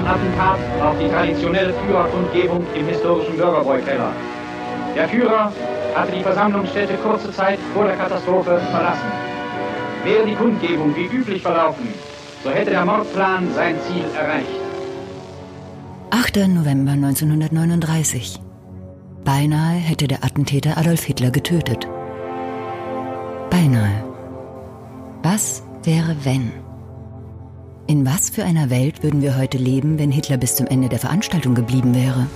Attentat auf die traditionelle Führerkundgebung im historischen Bürgerbräu-Keller. Der Führer hatte die Versammlungsstätte kurze Zeit vor der Katastrophe verlassen. Wäre die Kundgebung wie üblich verlaufen, so hätte der Mordplan sein Ziel erreicht. 8. November 1939. Beinahe hätte der Attentäter Adolf Hitler getötet. Beinahe. Was wäre, wenn? In was für einer Welt würden wir heute leben, wenn Hitler bis zum Ende der Veranstaltung geblieben wäre?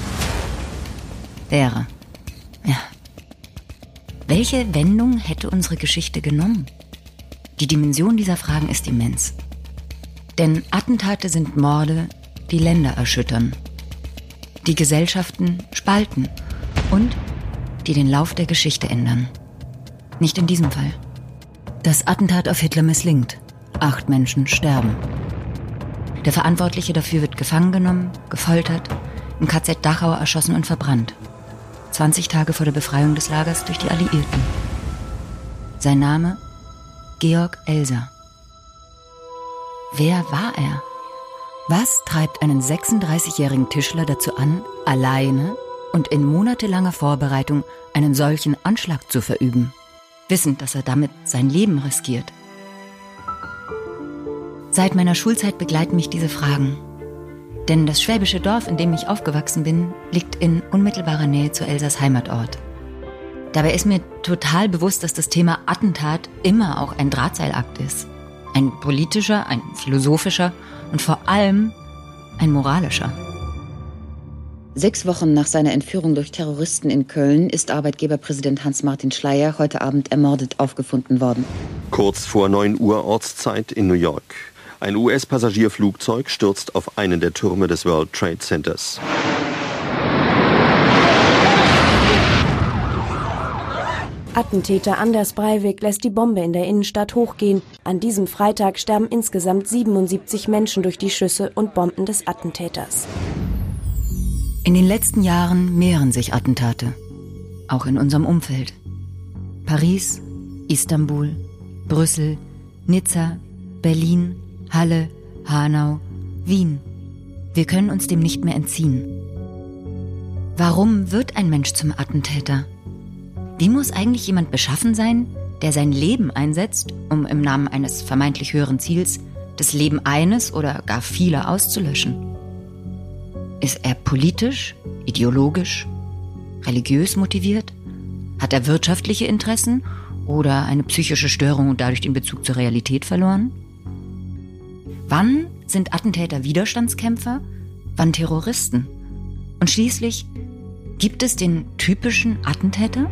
Ja. Welche Wendung hätte unsere Geschichte genommen? Die Dimension dieser Fragen ist immens. Denn Attentate sind Morde, die Länder erschüttern, die Gesellschaften spalten und die den Lauf der Geschichte ändern. Nicht in diesem Fall. Das Attentat auf Hitler misslingt. 8 Menschen sterben. Der Verantwortliche dafür wird gefangen genommen, gefoltert, im KZ Dachau erschossen und verbrannt. 20 Tage vor der Befreiung des Lagers durch die Alliierten. Sein Name? Georg Elser. Wer war er? Was treibt einen 36-jährigen Tischler dazu an, alleine und in monatelanger Vorbereitung einen solchen Anschlag zu verüben, wissend, dass er damit sein Leben riskiert? Seit meiner Schulzeit begleiten mich diese Fragen. Denn das schwäbische Dorf, in dem ich aufgewachsen bin, liegt in unmittelbarer Nähe zu Elsers Heimatort. Dabei ist mir total bewusst, dass das Thema Attentat immer auch ein Drahtseilakt ist. Ein politischer, ein philosophischer und vor allem ein moralischer. 6 Wochen nach seiner Entführung durch Terroristen in Köln ist Arbeitgeberpräsident Hans-Martin Schleyer heute Abend ermordet aufgefunden worden. Kurz vor 9 Uhr Ortszeit in New York. Ein US-Passagierflugzeug stürzt auf einen der Türme des World Trade Centers. Attentäter Anders Breivik lässt die Bombe in der Innenstadt hochgehen. An diesem Freitag sterben insgesamt 77 Menschen durch die Schüsse und Bomben des Attentäters. In den letzten Jahren mehren sich Attentate. Auch in unserem Umfeld. Paris, Istanbul, Brüssel, Nizza, Berlin, Halle, Hanau, Wien. Wir können uns dem nicht mehr entziehen. Warum wird ein Mensch zum Attentäter? Wie muss eigentlich jemand beschaffen sein, der sein Leben einsetzt, um im Namen eines vermeintlich höheren Ziels das Leben eines oder gar vieler auszulöschen? Ist er politisch, ideologisch, religiös motiviert? Hat er wirtschaftliche Interessen oder eine psychische Störung und dadurch den Bezug zur Realität verloren? Wann sind Attentäter Widerstandskämpfer, wann Terroristen? Und schließlich, gibt es den typischen Attentäter?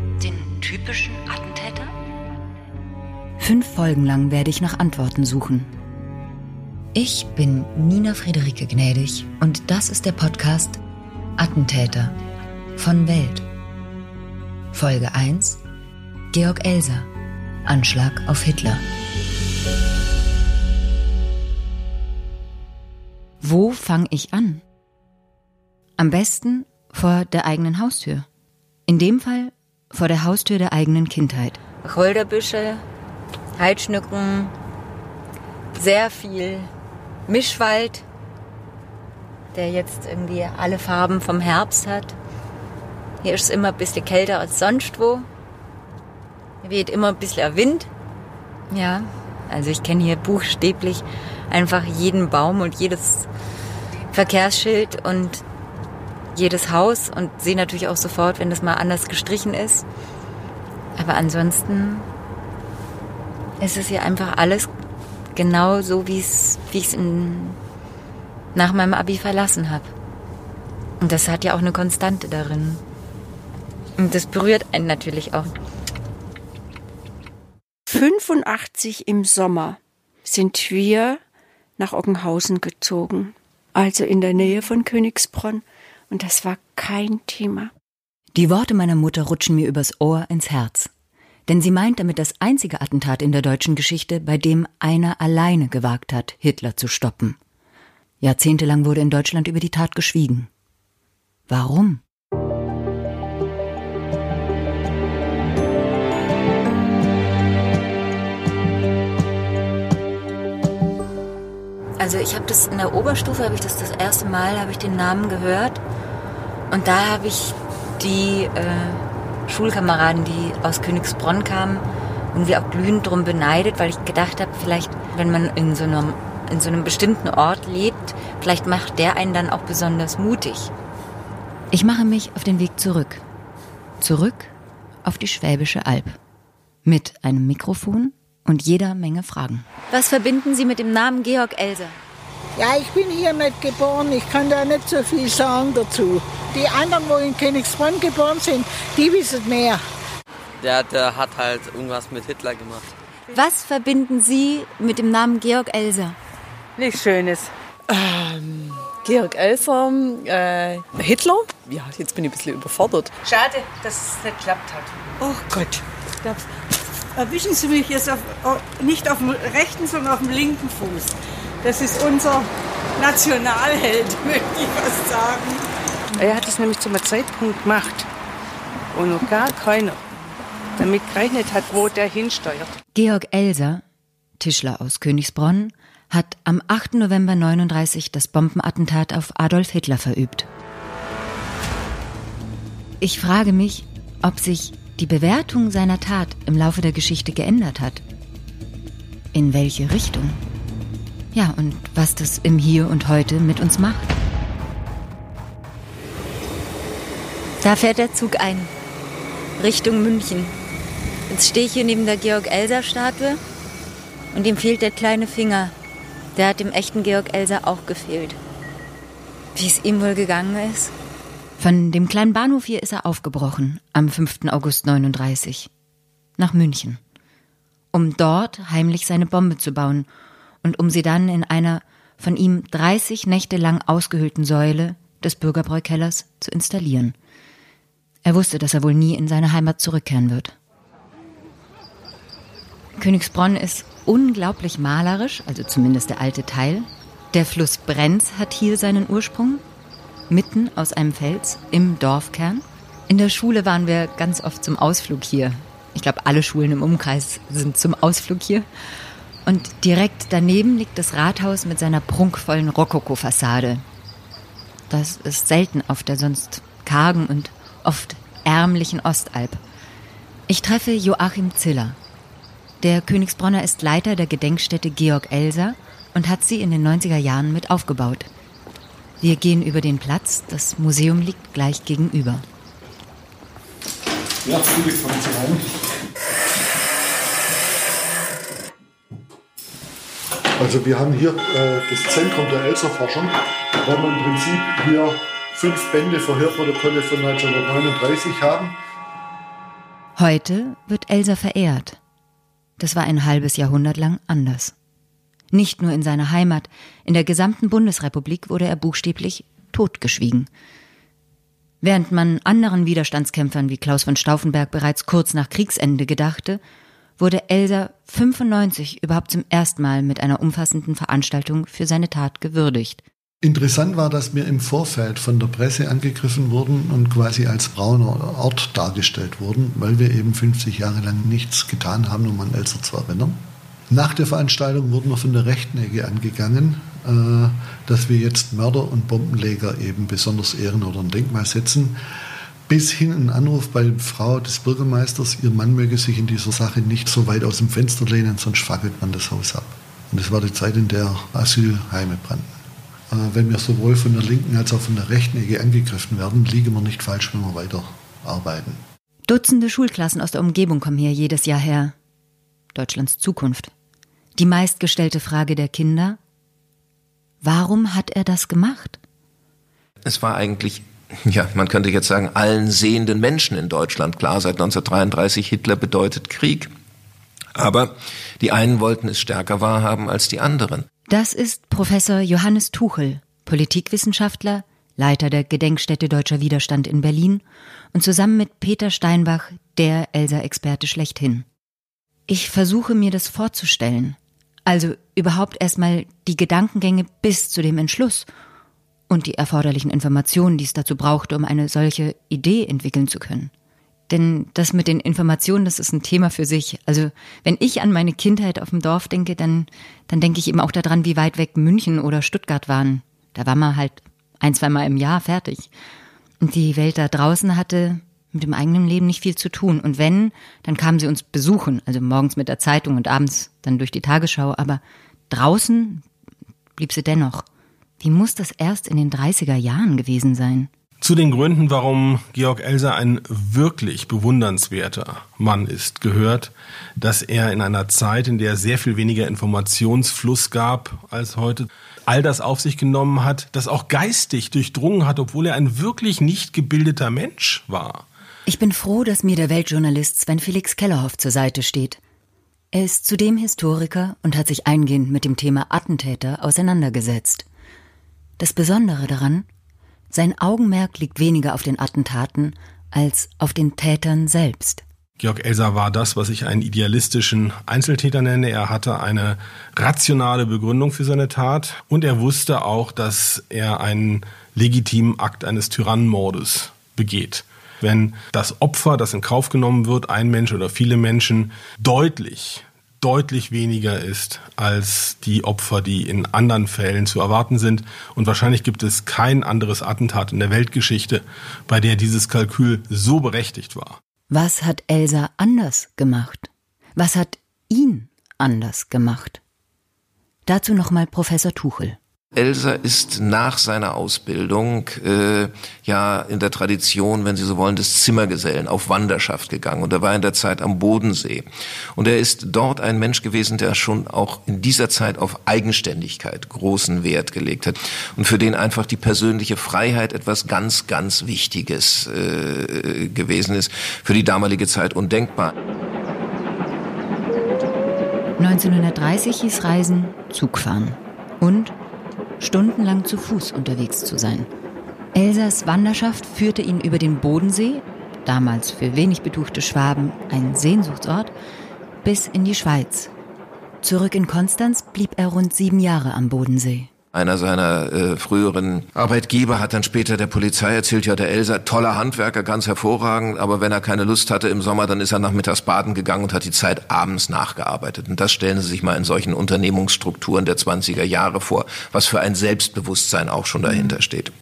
5 Folgen lang werde ich nach Antworten suchen. Ich bin Nina Friederike Gnädig und das ist der Podcast Attentäter von Welt. Folge 1: Georg Elser, Anschlag auf Hitler. Wo fange ich an? Am besten vor der eigenen Haustür. In dem Fall vor der Haustür der eigenen Kindheit. Wacholderbüsche, Heidschnücken, sehr viel Mischwald, der jetzt irgendwie alle Farben vom Herbst hat. Hier ist es immer ein bisschen kälter als sonst wo. Hier weht immer ein bisschen Wind. Ja, also ich kenne hier buchstäblich einfach jeden Baum und jedes Verkehrsschild und jedes Haus und sehe natürlich auch sofort, wenn das mal anders gestrichen ist. Aber ansonsten ist es hier einfach alles genau so, wie ich es nach meinem Abi verlassen habe. Und das hat ja auch eine Konstante darin. Und das berührt einen natürlich auch. 85 im Sommer sind wir nach Oggenhausen gezogen, also in der Nähe von Königsbronn, und das war kein Thema. Die Worte meiner Mutter rutschen mir übers Ohr ins Herz. Denn sie meint damit das einzige Attentat in der deutschen Geschichte, bei dem einer alleine gewagt hat, Hitler zu stoppen. Jahrzehntelang wurde in Deutschland über die Tat geschwiegen. Warum? Also ich habe das in der Oberstufe, habe ich das erste Mal, habe ich den Namen gehört. Und da habe ich die Schulkameraden, die aus Königsbronn kamen, irgendwie auch glühend drum beneidet, weil ich gedacht habe, vielleicht, wenn man in so einem bestimmten Ort lebt, vielleicht macht der einen dann auch besonders mutig. Ich mache mich auf den Weg zurück. Zurück auf die Schwäbische Alb. Mit einem Mikrofon und jeder Menge Fragen. Was verbinden Sie mit dem Namen Georg Elser? Ja, ich bin hier nicht geboren. Ich kann da nicht so viel sagen dazu. Die anderen, wo in Königsbronn geboren sind, die wissen mehr. Der hat halt irgendwas mit Hitler gemacht. Was verbinden Sie mit dem Namen Georg Elser? Nichts Schönes. Georg Elser, Hitler? Ja, jetzt bin ich ein bisschen überfordert. Schade, dass es nicht geklappt hat. Oh Gott, da erwischen Sie mich jetzt nicht auf dem rechten, sondern auf dem linken Fuß. Das ist unser Nationalheld, möchte ich fast sagen. Er hat es nämlich zu einem Zeitpunkt gemacht, wo noch gar keiner damit gerechnet hat, wo der hinsteuert. Georg Elser, Tischler aus Königsbronn, hat am 8. November 1939 das Bombenattentat auf Adolf Hitler verübt. Ich frage mich, ob sich die Bewertung seiner Tat im Laufe der Geschichte geändert hat. In welche Richtung? Ja, und was das im Hier und Heute mit uns macht. Da fährt der Zug ein, Richtung München. Jetzt stehe ich hier neben der Georg-Elser-Statue und ihm fehlt der kleine Finger. Der hat dem echten Georg Elser auch gefehlt. Wie es ihm wohl gegangen ist? Von dem kleinen Bahnhof hier ist er aufgebrochen, am 5. August 1939, nach München, um dort heimlich seine Bombe zu bauen und um sie dann in einer von ihm 30 Nächte lang ausgehöhlten Säule des Bürgerbräukellers zu installieren. Er wusste, dass er wohl nie in seine Heimat zurückkehren wird. Königsbronn ist unglaublich malerisch, also zumindest der alte Teil. Der Fluss Brenz hat hier seinen Ursprung, mitten aus einem Fels im Dorfkern. In der Schule waren wir ganz oft zum Ausflug hier. Ich glaube, alle Schulen im Umkreis sind zum Ausflug hier. Und direkt daneben liegt das Rathaus mit seiner prunkvollen Rokoko-Fassade. Das ist selten auf der sonst kargen und oft ärmlichen Ostalb. Ich treffe Joachim Ziller. Der Königsbronner ist Leiter der Gedenkstätte Georg Elser und hat sie in den 90er Jahren mit aufgebaut. Wir gehen über den Platz, das Museum liegt gleich gegenüber. Ja, bitte kommen Sie rein. Also wir haben hier das Zentrum der Elser-Forschung. Da haben wir im Prinzip hier 5 Bände Verhörprotokolle von 1939 haben. Heute wird Elser verehrt. Das war ein halbes Jahrhundert lang anders. Nicht nur in seiner Heimat, in der gesamten Bundesrepublik wurde er buchstäblich totgeschwiegen. Während man anderen Widerstandskämpfern wie Klaus von Stauffenberg bereits kurz nach Kriegsende gedachte, wurde Elser 1995 überhaupt zum ersten Mal mit einer umfassenden Veranstaltung für seine Tat gewürdigt. Interessant war, dass wir im Vorfeld von der Presse angegriffen wurden und quasi als brauner Ort dargestellt wurden, weil wir eben 50 Jahre lang nichts getan haben, um an Elser zu erinnern. Nach der Veranstaltung wurden wir von der rechten Ecke angegangen, dass wir jetzt Mörder und Bombenleger eben besonders ehren oder ein Denkmal setzen. Bis hin ein Anruf bei der Frau des Bürgermeisters, ihr Mann möge sich in dieser Sache nicht so weit aus dem Fenster lehnen, sonst fackelt man das Haus ab. Und das war die Zeit, in der Asylheime brannten. Wenn wir sowohl von der linken als auch von der rechten Ecke angegriffen werden, liegen wir nicht falsch, wenn wir weiter arbeiten. Dutzende Schulklassen aus der Umgebung kommen hier jedes Jahr her. Deutschlands Zukunft. Die meistgestellte Frage der Kinder: Warum hat er das gemacht? Es war eigentlich, ja, man könnte jetzt sagen, allen sehenden Menschen in Deutschland klar, seit 1933, Hitler bedeutet Krieg. Aber die einen wollten es stärker wahrhaben als die anderen. Das ist Professor Johannes Tuchel, Politikwissenschaftler, Leiter der Gedenkstätte Deutscher Widerstand in Berlin und zusammen mit Peter Steinbach der Elser-Experte schlechthin. Ich versuche mir das vorzustellen, also überhaupt erstmal die Gedankengänge bis zu dem Entschluss und die erforderlichen Informationen, die es dazu brauchte, um eine solche Idee entwickeln zu können. Denn das mit den Informationen, das ist ein Thema für sich. Also wenn ich an meine Kindheit auf dem Dorf denke, dann denke ich eben auch daran, wie weit weg München oder Stuttgart waren. Da war man halt 1-2 Mal im Jahr fertig. Und die Welt da draußen hatte mit dem eigenen Leben nicht viel zu tun. Und wenn, dann kamen sie uns besuchen. Also morgens mit der Zeitung und abends dann durch die Tagesschau. Aber draußen blieb sie dennoch. Wie muss das erst in den 30er Jahren gewesen sein? Zu den Gründen, warum Georg Elser ein wirklich bewundernswerter Mann ist, gehört, dass er in einer Zeit, in der es sehr viel weniger Informationsfluss gab als heute, all das auf sich genommen hat, das auch geistig durchdrungen hat, obwohl er ein wirklich nicht gebildeter Mensch war. Ich bin froh, dass mir der Weltjournalist Sven Felix Kellerhoff zur Seite steht. Er ist zudem Historiker und hat sich eingehend mit dem Thema Attentäter auseinandergesetzt. Das Besondere daran: sein Augenmerk liegt weniger auf den Attentaten als auf den Tätern selbst. Georg Elser war das, was ich einen idealistischen Einzeltäter nenne. Er hatte eine rationale Begründung für seine Tat und er wusste auch, dass er einen legitimen Akt eines Tyrannenmordes begeht. Wenn das Opfer, das in Kauf genommen wird, ein Mensch oder viele Menschen, deutlich weniger ist als die Opfer, die in anderen Fällen zu erwarten sind. Und wahrscheinlich gibt es kein anderes Attentat in der Weltgeschichte, bei der dieses Kalkül so berechtigt war. Was hat Elser anders gemacht? Was hat ihn anders gemacht? Dazu nochmal Professor Tuchel. Elser ist nach seiner Ausbildung in der Tradition, wenn Sie so wollen, des Zimmergesellen auf Wanderschaft gegangen. Und er war in der Zeit am Bodensee. Und er ist dort ein Mensch gewesen, der schon auch in dieser Zeit auf Eigenständigkeit großen Wert gelegt hat. Und für den einfach die persönliche Freiheit etwas ganz, ganz Wichtiges gewesen ist. Für die damalige Zeit undenkbar. 1930 hieß Reisen Zugfahren und stundenlang zu Fuß unterwegs zu sein. Elsers Wanderschaft führte ihn über den Bodensee, damals für wenig betuchte Schwaben ein Sehnsuchtsort, bis in die Schweiz. Zurück in Konstanz blieb er rund 7 Jahre am Bodensee. Einer seiner früheren Arbeitgeber hat dann später der Polizei erzählt, ja, der Elser, toller Handwerker, ganz hervorragend, aber wenn er keine Lust hatte im Sommer, dann ist er nachmittags baden gegangen und hat die Zeit abends nachgearbeitet. Und das stellen Sie sich mal in solchen Unternehmungsstrukturen der 20er Jahre vor, was für ein Selbstbewusstsein auch schon dahinter steht.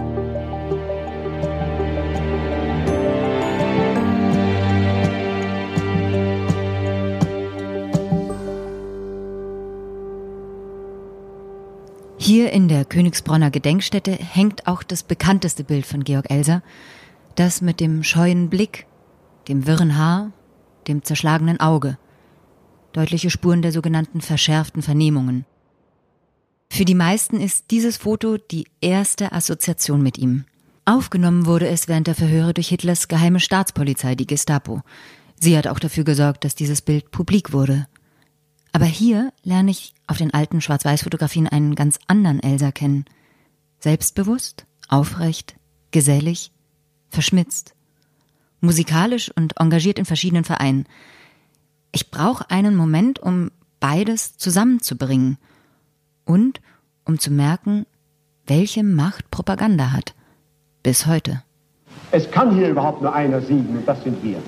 Hier in der Königsbronner Gedenkstätte hängt auch das bekannteste Bild von Georg Elser, das mit dem scheuen Blick, dem wirren Haar, dem zerschlagenen Auge. Deutliche Spuren der sogenannten verschärften Vernehmungen. Für die meisten ist dieses Foto die erste Assoziation mit ihm. Aufgenommen wurde es während der Verhöre durch Hitlers geheime Staatspolizei, die Gestapo. Sie hat auch dafür gesorgt, dass dieses Bild publik wurde. Aber hier lerne ich auf den alten Schwarz-Weiß-Fotografien einen ganz anderen Elser kennen. Selbstbewusst, aufrecht, gesellig, verschmitzt. Musikalisch und engagiert in verschiedenen Vereinen. Ich brauche einen Moment, um beides zusammenzubringen. Und um zu merken, welche Macht Propaganda hat. Bis heute. Es kann hier überhaupt nur einer siegen, und das sind wir.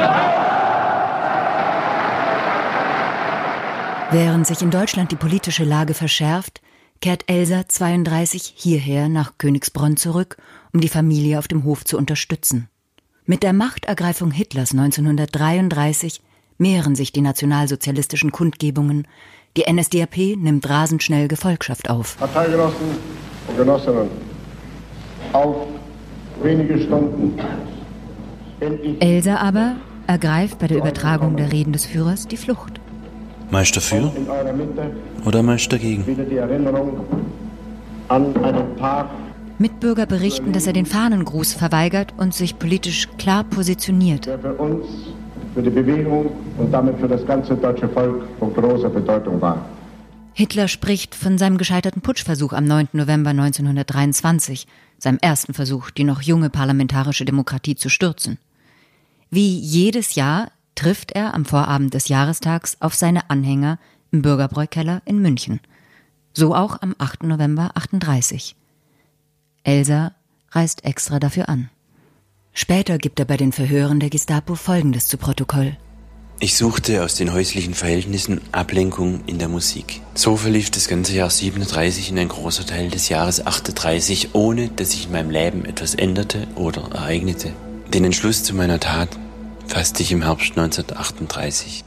Während sich in Deutschland die politische Lage verschärft, kehrt Elser 32 hierher nach Königsbronn zurück, um die Familie auf dem Hof zu unterstützen. Mit der Machtergreifung Hitlers 1933 mehren sich die nationalsozialistischen Kundgebungen. Die NSDAP nimmt rasend schnell Gefolgschaft auf. Parteigenossen und Genossinnen, auf wenige Stunden. Elser aber ergreift bei der Übertragung der Reden des Führers die Flucht. Meist dafür oder meist dagegen? Wieder die Erinnerung an einen Tag. Mitbürger berichten, dass er den Fahnengruß verweigert und sich politisch klar positioniert. Der für uns, für die Bewegung und damit für das ganze deutsche Volk von großer Bedeutung war. Hitler spricht von seinem gescheiterten Putschversuch am 9. November 1923, seinem ersten Versuch, die noch junge parlamentarische Demokratie zu stürzen. Wie jedes Jahr trifft er am Vorabend des Jahrestags auf seine Anhänger im Bürgerbräukeller in München. So auch am 8. November 1938. Elser reist extra dafür an. Später gibt er bei den Verhören der Gestapo Folgendes zu Protokoll. Ich suchte aus den häuslichen Verhältnissen Ablenkung in der Musik. So verlief das ganze Jahr 37 und ein großer Teil des Jahres 38, ohne dass sich in meinem Leben etwas änderte oder ereignete. Den Entschluss zu meiner Tat fasste ich im Herbst 1938.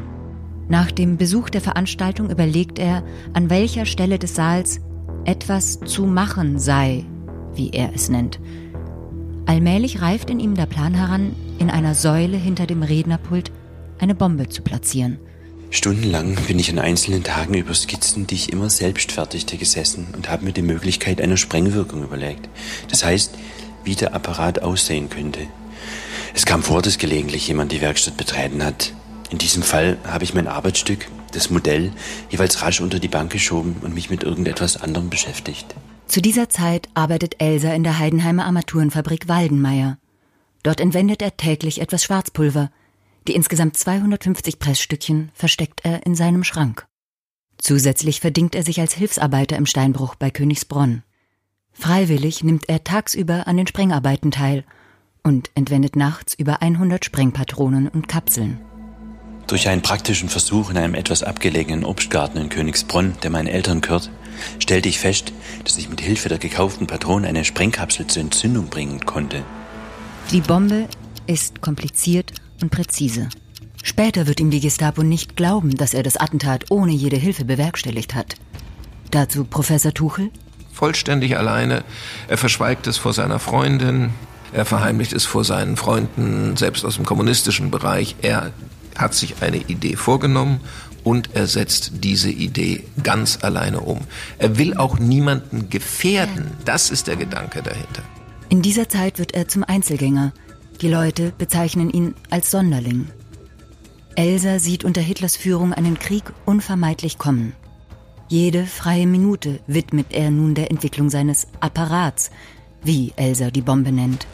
Nach dem Besuch der Veranstaltung überlegt er, an welcher Stelle des Saals etwas zu machen sei, wie er es nennt. Allmählich reift in ihm der Plan heran, in einer Säule hinter dem Rednerpult eine Bombe zu platzieren. Stundenlang bin ich an einzelnen Tagen über Skizzen, die ich immer selbst fertigte, gesessen und habe mir die Möglichkeit einer Sprengwirkung überlegt. Das heißt, wie der Apparat aussehen könnte. Es kam vor, dass gelegentlich jemand die Werkstatt betreten hat. In diesem Fall habe ich mein Arbeitsstück, das Modell, jeweils rasch unter die Bank geschoben und mich mit irgendetwas anderem beschäftigt. Zu dieser Zeit arbeitet Elsa in der Heidenheimer Armaturenfabrik Waldenmeier. Dort entwendet er täglich etwas Schwarzpulver. Die insgesamt 250 Pressstückchen versteckt er in seinem Schrank. Zusätzlich verdingt er sich als Hilfsarbeiter im Steinbruch bei Königsbronn. Freiwillig nimmt er tagsüber an den Sprengarbeiten teil und entwendet nachts über 100 Sprengpatronen und Kapseln. Durch einen praktischen Versuch in einem etwas abgelegenen Obstgarten in Königsbronn, der meinen Eltern gehört, stellte ich fest, dass ich mit Hilfe der gekauften Patronen eine Sprengkapsel zur Entzündung bringen konnte. Die Bombe ist kompliziert und präzise. Später wird ihm die Gestapo nicht glauben, dass er das Attentat ohne jede Hilfe bewerkstelligt hat. Dazu Professor Tuchel? Vollständig alleine. Er verschweigt es vor seiner Freundin. Er verheimlicht es vor seinen Freunden, selbst aus dem kommunistischen Bereich. Er hat sich eine Idee vorgenommen und er setzt diese Idee ganz alleine um. Er will auch niemanden gefährden. Das ist der Gedanke dahinter. In dieser Zeit wird er zum Einzelgänger. Die Leute bezeichnen ihn als Sonderling. Elsa sieht unter Hitlers Führung einen Krieg unvermeidlich kommen. Jede freie Minute widmet er nun der Entwicklung seines Apparats, wie Elsa die Bombe nennt.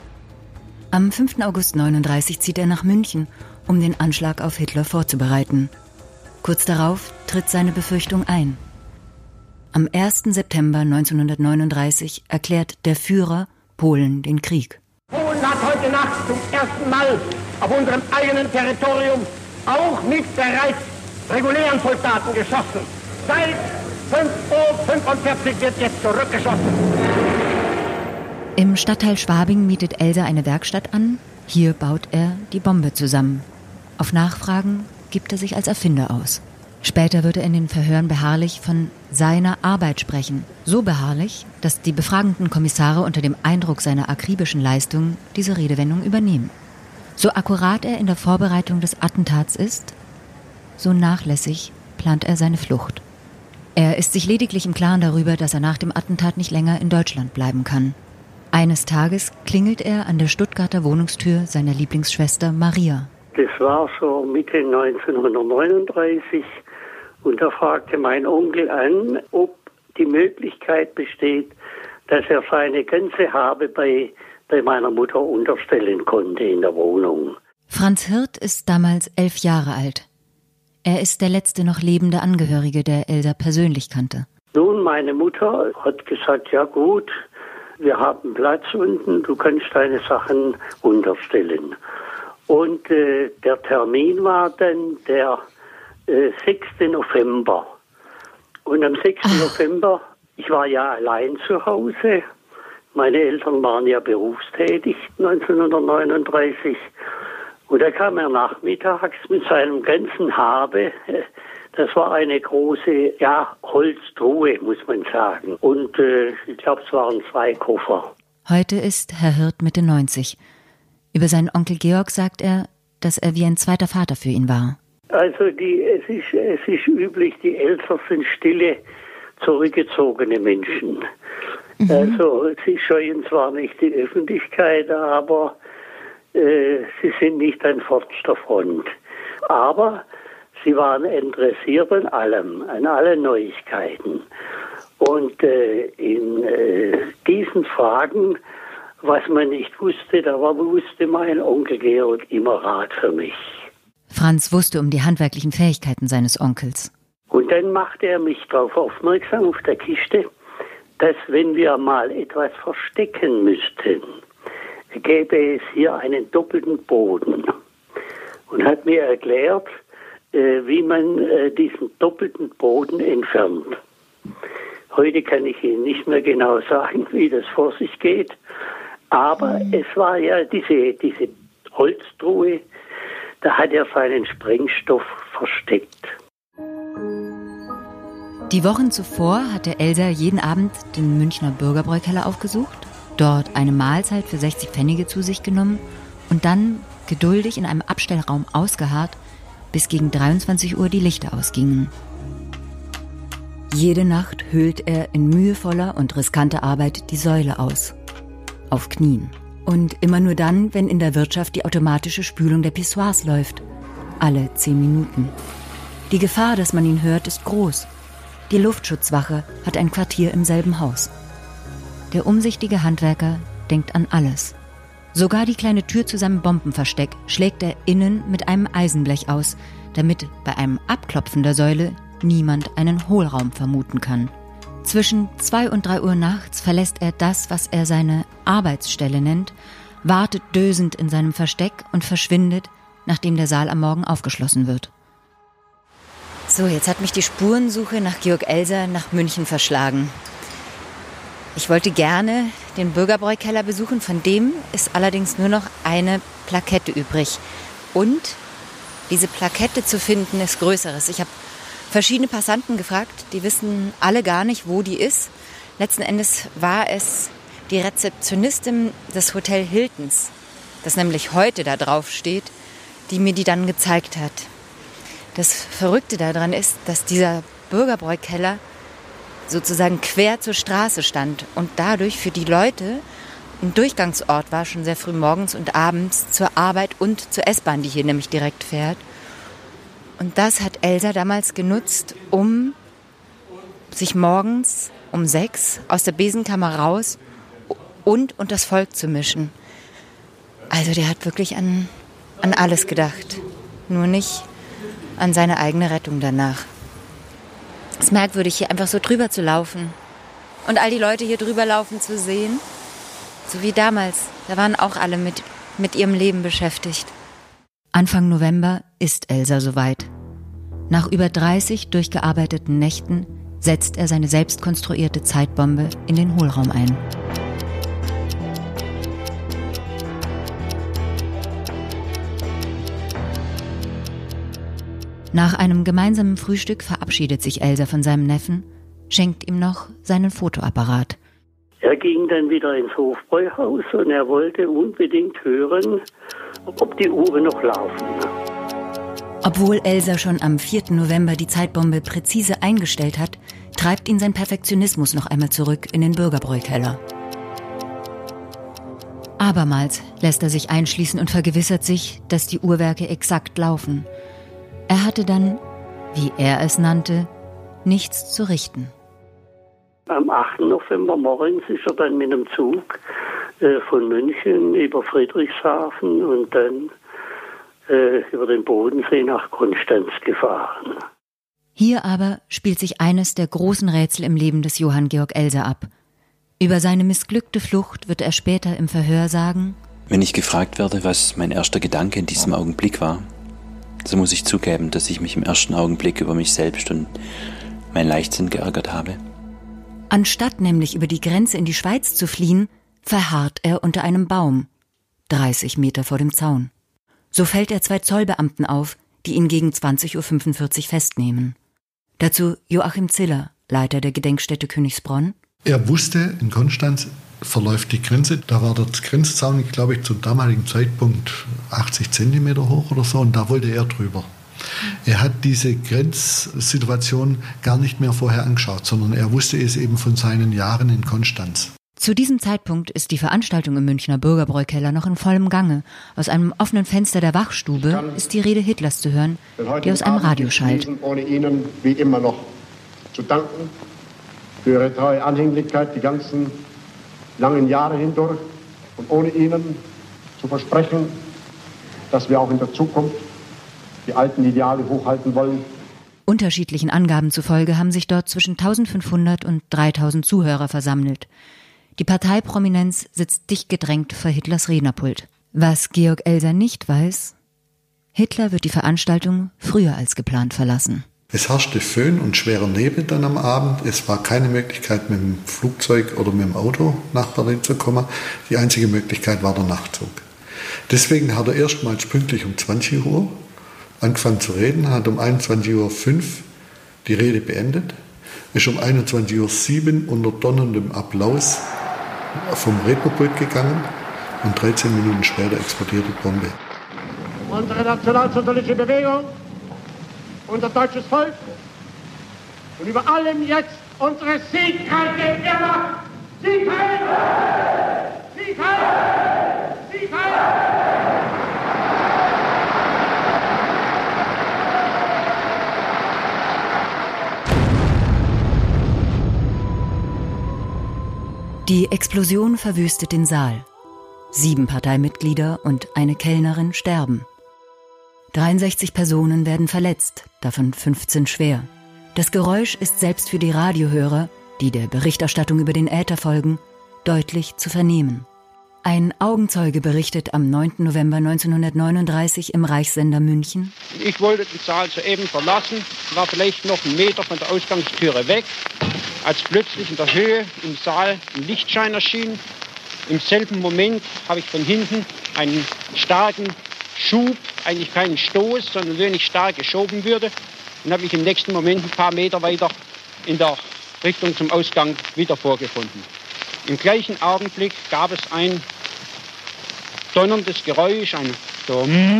Am 5. August 1939 zieht er nach München, um den Anschlag auf Hitler vorzubereiten. Kurz darauf tritt seine Befürchtung ein. Am 1. September 1939 erklärt der Führer Polen den Krieg. Polen hat heute Nacht zum ersten Mal auf unserem eigenen Territorium auch mit bereits regulären Soldaten geschossen. Seit 5:45 Uhr wird jetzt zurückgeschossen. Im Stadtteil Schwabing mietet Elsa eine Werkstatt an. Hier baut er die Bombe zusammen. Auf Nachfragen gibt er sich als Erfinder aus. Später wird er in den Verhören beharrlich von seiner Arbeit sprechen. So beharrlich, dass die befragenden Kommissare unter dem Eindruck seiner akribischen Leistung diese Redewendung übernehmen. So akkurat er in der Vorbereitung des Attentats ist, so nachlässig plant er seine Flucht. Er ist sich lediglich im Klaren darüber, dass er nach dem Attentat nicht länger in Deutschland bleiben kann. Eines Tages klingelt er an der Stuttgarter Wohnungstür seiner Lieblingsschwester Maria. Das war so Mitte 1939 und da fragte mein Onkel an, ob die Möglichkeit besteht, dass er seine ganze Habe bei meiner Mutter unterstellen konnte in der Wohnung. Franz Hirt ist damals 11 Jahre alt. Er ist der letzte noch lebende Angehörige, der Elsa persönlich kannte. Nun, meine Mutter hat gesagt, ja gut, wir haben Platz unten, du kannst deine Sachen unterstellen. Und der Termin war dann der 6. November. Und am 6. November, ich war ja allein zu Hause. Meine Eltern waren ja berufstätig 1939. Und da kam er nachmittags mit seinem ganzen Habe. Das war eine große, Holztruhe, muss man sagen. Und ich glaube, es waren 2 Koffer. Heute ist Herr Hirt Mitte 90. Über seinen Onkel Georg sagt er, dass er wie ein zweiter Vater für ihn war. Also es ist üblich, die Eltern sind stille, zurückgezogene Menschen. Also sie scheuen zwar nicht die Öffentlichkeit, aber sie sind nicht an vorderster Front. Aber sie waren interessiert an allem, an allen Neuigkeiten. Und in diesen Fragen, was man nicht wusste, da wusste mein Onkel Georg immer Rat für mich. Franz wusste um die handwerklichen Fähigkeiten seines Onkels. Und dann machte er mich darauf aufmerksam, auf der Kiste, dass wenn wir mal etwas verstecken müssten, gäbe es hier einen doppelten Boden und hat mir erklärt, wie man diesen doppelten Boden entfernt. Heute kann ich Ihnen nicht mehr genau sagen, wie das vor sich geht, aber es war ja diese Holztruhe, da hat er seinen Sprengstoff versteckt. Die Wochen zuvor hatte Elsa jeden Abend den Münchner Bürgerbräukeller aufgesucht, dort eine Mahlzeit für 60 Pfennige zu sich genommen und dann geduldig in einem Abstellraum ausgeharrt, bis gegen 23 Uhr die Lichter ausgingen. Jede Nacht höhlt er in mühevoller und riskanter Arbeit die Säule aus. Auf Knien. Und immer nur dann, wenn in der Wirtschaft die automatische Spülung der Pissoirs läuft. Alle 10 Minuten. Die Gefahr, dass man ihn hört, ist groß. Die Luftschutzwache hat ein Quartier im selben Haus. Der umsichtige Handwerker denkt an alles. Sogar die kleine Tür zu seinem Bombenversteck schlägt er innen mit einem Eisenblech aus, damit bei einem Abklopfen der Säule niemand einen Hohlraum vermuten kann. Zwischen 2 und 3 Uhr nachts verlässt er das, was er seine Arbeitsstelle nennt, wartet dösend in seinem Versteck und verschwindet, nachdem der Saal am Morgen aufgeschlossen wird. So, jetzt hat mich die Spurensuche nach Georg Elser nach München verschlagen. Ich wollte gerne den Bürgerbräukeller besuchen, von dem ist allerdings nur noch eine Plakette übrig. Und diese Plakette zu finden ist Größeres. Ich habe verschiedene Passanten gefragt, die wissen alle gar nicht, wo die ist. Letzten Endes war es die Rezeptionistin des Hotel Hiltons, das nämlich heute da drauf steht, die mir die dann gezeigt hat. Das Verrückte daran ist, dass dieser Bürgerbräukeller sozusagen quer zur Straße stand und dadurch für die Leute ein Durchgangsort war, schon sehr früh morgens und abends zur Arbeit und zur S-Bahn, die hier nämlich direkt fährt. Und das hat Elsa damals genutzt, um sich morgens um 6 aus der Besenkammer raus und das Volk zu mischen. Also der hat wirklich an alles gedacht, nur nicht an seine eigene Rettung danach. Es ist merkwürdig, hier einfach so drüber zu laufen und all die Leute hier drüber laufen zu sehen. So wie damals, da waren auch alle mit ihrem Leben beschäftigt. Anfang November ist Elsa soweit. Nach über 30 durchgearbeiteten Nächten setzt er seine selbst konstruierte Zeitbombe in den Hohlraum ein. Nach einem gemeinsamen Frühstück verabschiedet sich Elsa von seinem Neffen, schenkt ihm noch seinen Fotoapparat. Er ging dann wieder ins Hofbräuhaus und er wollte unbedingt hören, ob die Uhren noch laufen. Obwohl Elsa schon am 4. November die Zeitbombe präzise eingestellt hat, treibt ihn sein Perfektionismus noch einmal zurück in den Bürgerbräukeller. Abermals lässt er sich einschließen und vergewissert sich, dass die Uhrwerke exakt laufen. Er hatte dann, wie er es nannte, nichts zu richten. Am 8. November morgens ist er dann mit dem Zug von München über Friedrichshafen und dann über den Bodensee nach Konstanz gefahren. Hier aber spielt sich eines der großen Rätsel im Leben des Johann Georg Elser ab. Über seine missglückte Flucht wird er später im Verhör sagen: Wenn ich gefragt werde, was mein erster Gedanke in diesem Augenblick war, so muss ich zugeben, dass ich mich im ersten Augenblick über mich selbst und mein Leichtsinn geärgert habe. Anstatt nämlich über die Grenze in die Schweiz zu fliehen, verharrt er unter einem Baum, 30 Meter vor dem Zaun. So fällt er 2 Zollbeamten auf, die ihn gegen 20.45 Uhr festnehmen. Dazu Joachim Ziller, Leiter der Gedenkstätte Königsbronn. Er wusste, in Konstanz verläuft die Grenze. Da war der Grenzzaun, glaube ich, zum damaligen Zeitpunkt 80 Zentimeter hoch oder so, und da wollte er drüber. Er hat diese Grenzsituation gar nicht mehr vorher angeschaut, sondern er wusste es eben von seinen Jahren in Konstanz. Zu diesem Zeitpunkt ist die Veranstaltung im Münchner Bürgerbräukeller noch in vollem Gange. Aus einem offenen Fenster der Wachstube ist die Rede Hitlers zu hören, die aus einem Radio schallt. Ohne Ihnen wie immer noch zu danken für Ihre treue Anhänglichkeit die ganzen langen Jahre hindurch und ohne Ihnen zu versprechen, dass wir auch in der Zukunft die alten Ideale hochhalten wollen. Unterschiedlichen Angaben zufolge haben sich dort zwischen 1500 und 3000 Zuhörer versammelt. Die Parteiprominenz sitzt dicht gedrängt vor Hitlers Rednerpult. Was Georg Elser nicht weiß: Hitler wird die Veranstaltung früher als geplant verlassen. Es herrschte Föhn und schwerer Nebel dann am Abend. Es war keine Möglichkeit, mit dem Flugzeug oder mit dem Auto nach Berlin zu kommen. Die einzige Möglichkeit war der Nachtzug. Deswegen hat er erstmals pünktlich um 20 Uhr angefangen zu reden, hat um 21.05 Uhr die Rede beendet, ist um 21.07 Uhr unter donnerndem Applaus vom Rednerpult gegangen und 13 Minuten später explodiert die Bombe. Unsere nationalsozialistische Bewegung, unser deutsches Volk und über allem jetzt unsere siegreiche Wehrmacht. Sieg heil! Sieg heil! Sieg heil! Die Explosion verwüstet den Saal. 7 Parteimitglieder und eine Kellnerin sterben. 63 Personen werden verletzt, davon 15 schwer. Das Geräusch ist selbst für die Radiohörer, die der Berichterstattung über den Äther folgen, deutlich zu vernehmen. Ein Augenzeuge berichtet am 9. November 1939 im Reichssender München: Ich wollte den Saal soeben verlassen, war vielleicht noch 1 Meter von der Ausgangstüre weg, als plötzlich in der Höhe im Saal ein Lichtschein erschien. Im selben Moment habe ich von hinten einen starken Schub, eigentlich keinen Stoß, sondern wenn ich stark geschoben würde, und habe mich im nächsten Moment ein paar Meter weiter in der Richtung zum Ausgang wieder vorgefunden. Im gleichen Augenblick gab es ein donnerndes Geräusch, ein so,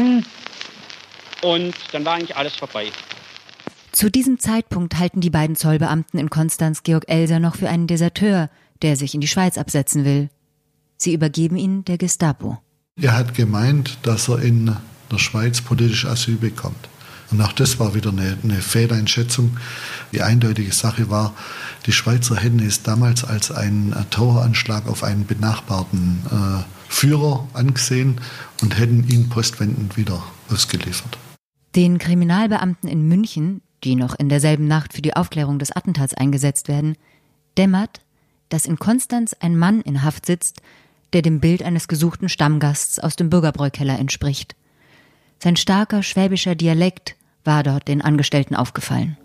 und dann war eigentlich alles vorbei. Zu diesem Zeitpunkt halten die beiden Zollbeamten in Konstanz Georg Elser noch für einen Deserteur, der sich in die Schweiz absetzen will. Sie übergeben ihn der Gestapo. Er hat gemeint, dass er in der Schweiz politisch Asyl bekommt. Und auch das war wieder eine Fehleinschätzung. Die eindeutige Sache war, die Schweizer hätten es damals als einen Terroranschlag auf einen benachbarten Führer angesehen und hätten ihn postwendend wieder ausgeliefert. Den Kriminalbeamten in München, die noch in derselben Nacht für die Aufklärung des Attentats eingesetzt werden, dämmert, dass in Konstanz ein Mann in Haft sitzt, der dem Bild eines gesuchten Stammgasts aus dem Bürgerbräukeller entspricht. Sein starker schwäbischer Dialekt war dort den Angestellten aufgefallen.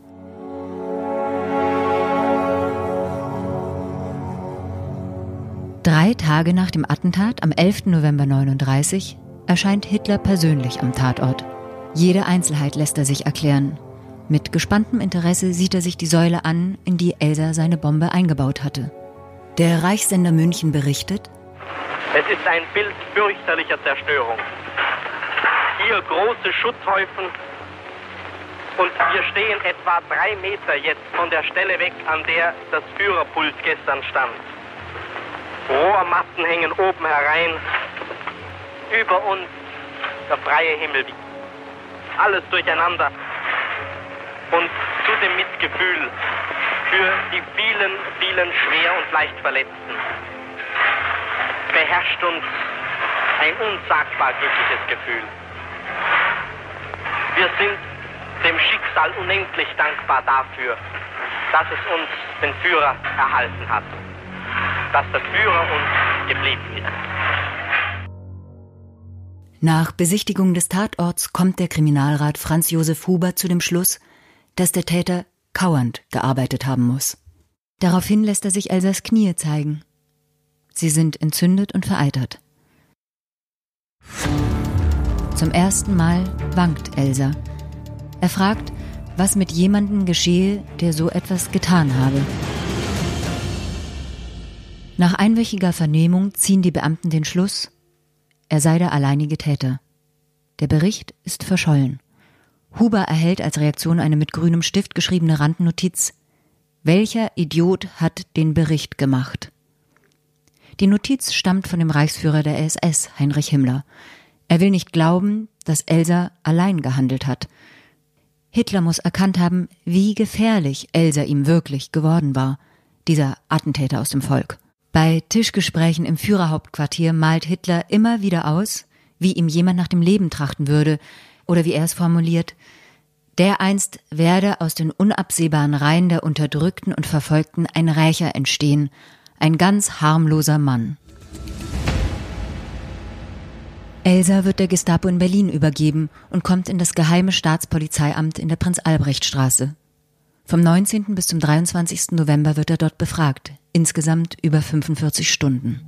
Drei Tage nach dem Attentat, am 11. November 1939, erscheint Hitler persönlich am Tatort. Jede Einzelheit lässt er sich erklären. Mit gespanntem Interesse sieht er sich die Säule an, in die Elsa seine Bombe eingebaut hatte. Der Reichssender München berichtet: Es ist ein Bild fürchterlicher Zerstörung. Hier große Schutzhäufen und wir stehen etwa 3 Meter jetzt von der Stelle weg, an der das Führerpult gestern stand. Rohrmatten hängen oben herein, über uns der freie Himmel. Alles durcheinander. Und zu dem Mitgefühl für die vielen, vielen schwer und leicht Verletzten beherrscht uns ein unsagbar glückliches Gefühl. Wir sind dem Schicksal unendlich dankbar dafür, dass es uns den Führer erhalten hat, dass der Führer uns geblieben ist. Nach Besichtigung des Tatorts kommt der Kriminalrat Franz Josef Huber zu dem Schluss, dass der Täter kauernd gearbeitet haben muss. Daraufhin lässt er sich Elsas Knie zeigen. Sie sind entzündet und vereitert. Zum ersten Mal wankt Elsa. Er fragt, was mit jemandem geschehe, der so etwas getan habe. Nach einwöchiger Vernehmung ziehen die Beamten den Schluss, er sei der alleinige Täter. Der Bericht ist verschollen. Huber erhält als Reaktion eine mit grünem Stift geschriebene Randnotiz: Welcher Idiot hat den Bericht gemacht? Die Notiz stammt von dem Reichsführer der SS, Heinrich Himmler. Er will nicht glauben, dass Elsa allein gehandelt hat. Hitler muss erkannt haben, wie gefährlich Elsa ihm wirklich geworden war, dieser Attentäter aus dem Volk. Bei Tischgesprächen im Führerhauptquartier malt Hitler immer wieder aus, wie ihm jemand nach dem Leben trachten würde, oder wie er es formuliert: Dereinst werde aus den unabsehbaren Reihen der Unterdrückten und Verfolgten ein Rächer entstehen, Ein ganz harmloser Mann. Elsa wird der Gestapo in Berlin übergeben und kommt in das geheime Staatspolizeiamt in der Prinz-Albrecht-Straße. Vom 19. bis zum 23. November wird er dort befragt, insgesamt über 45 Stunden.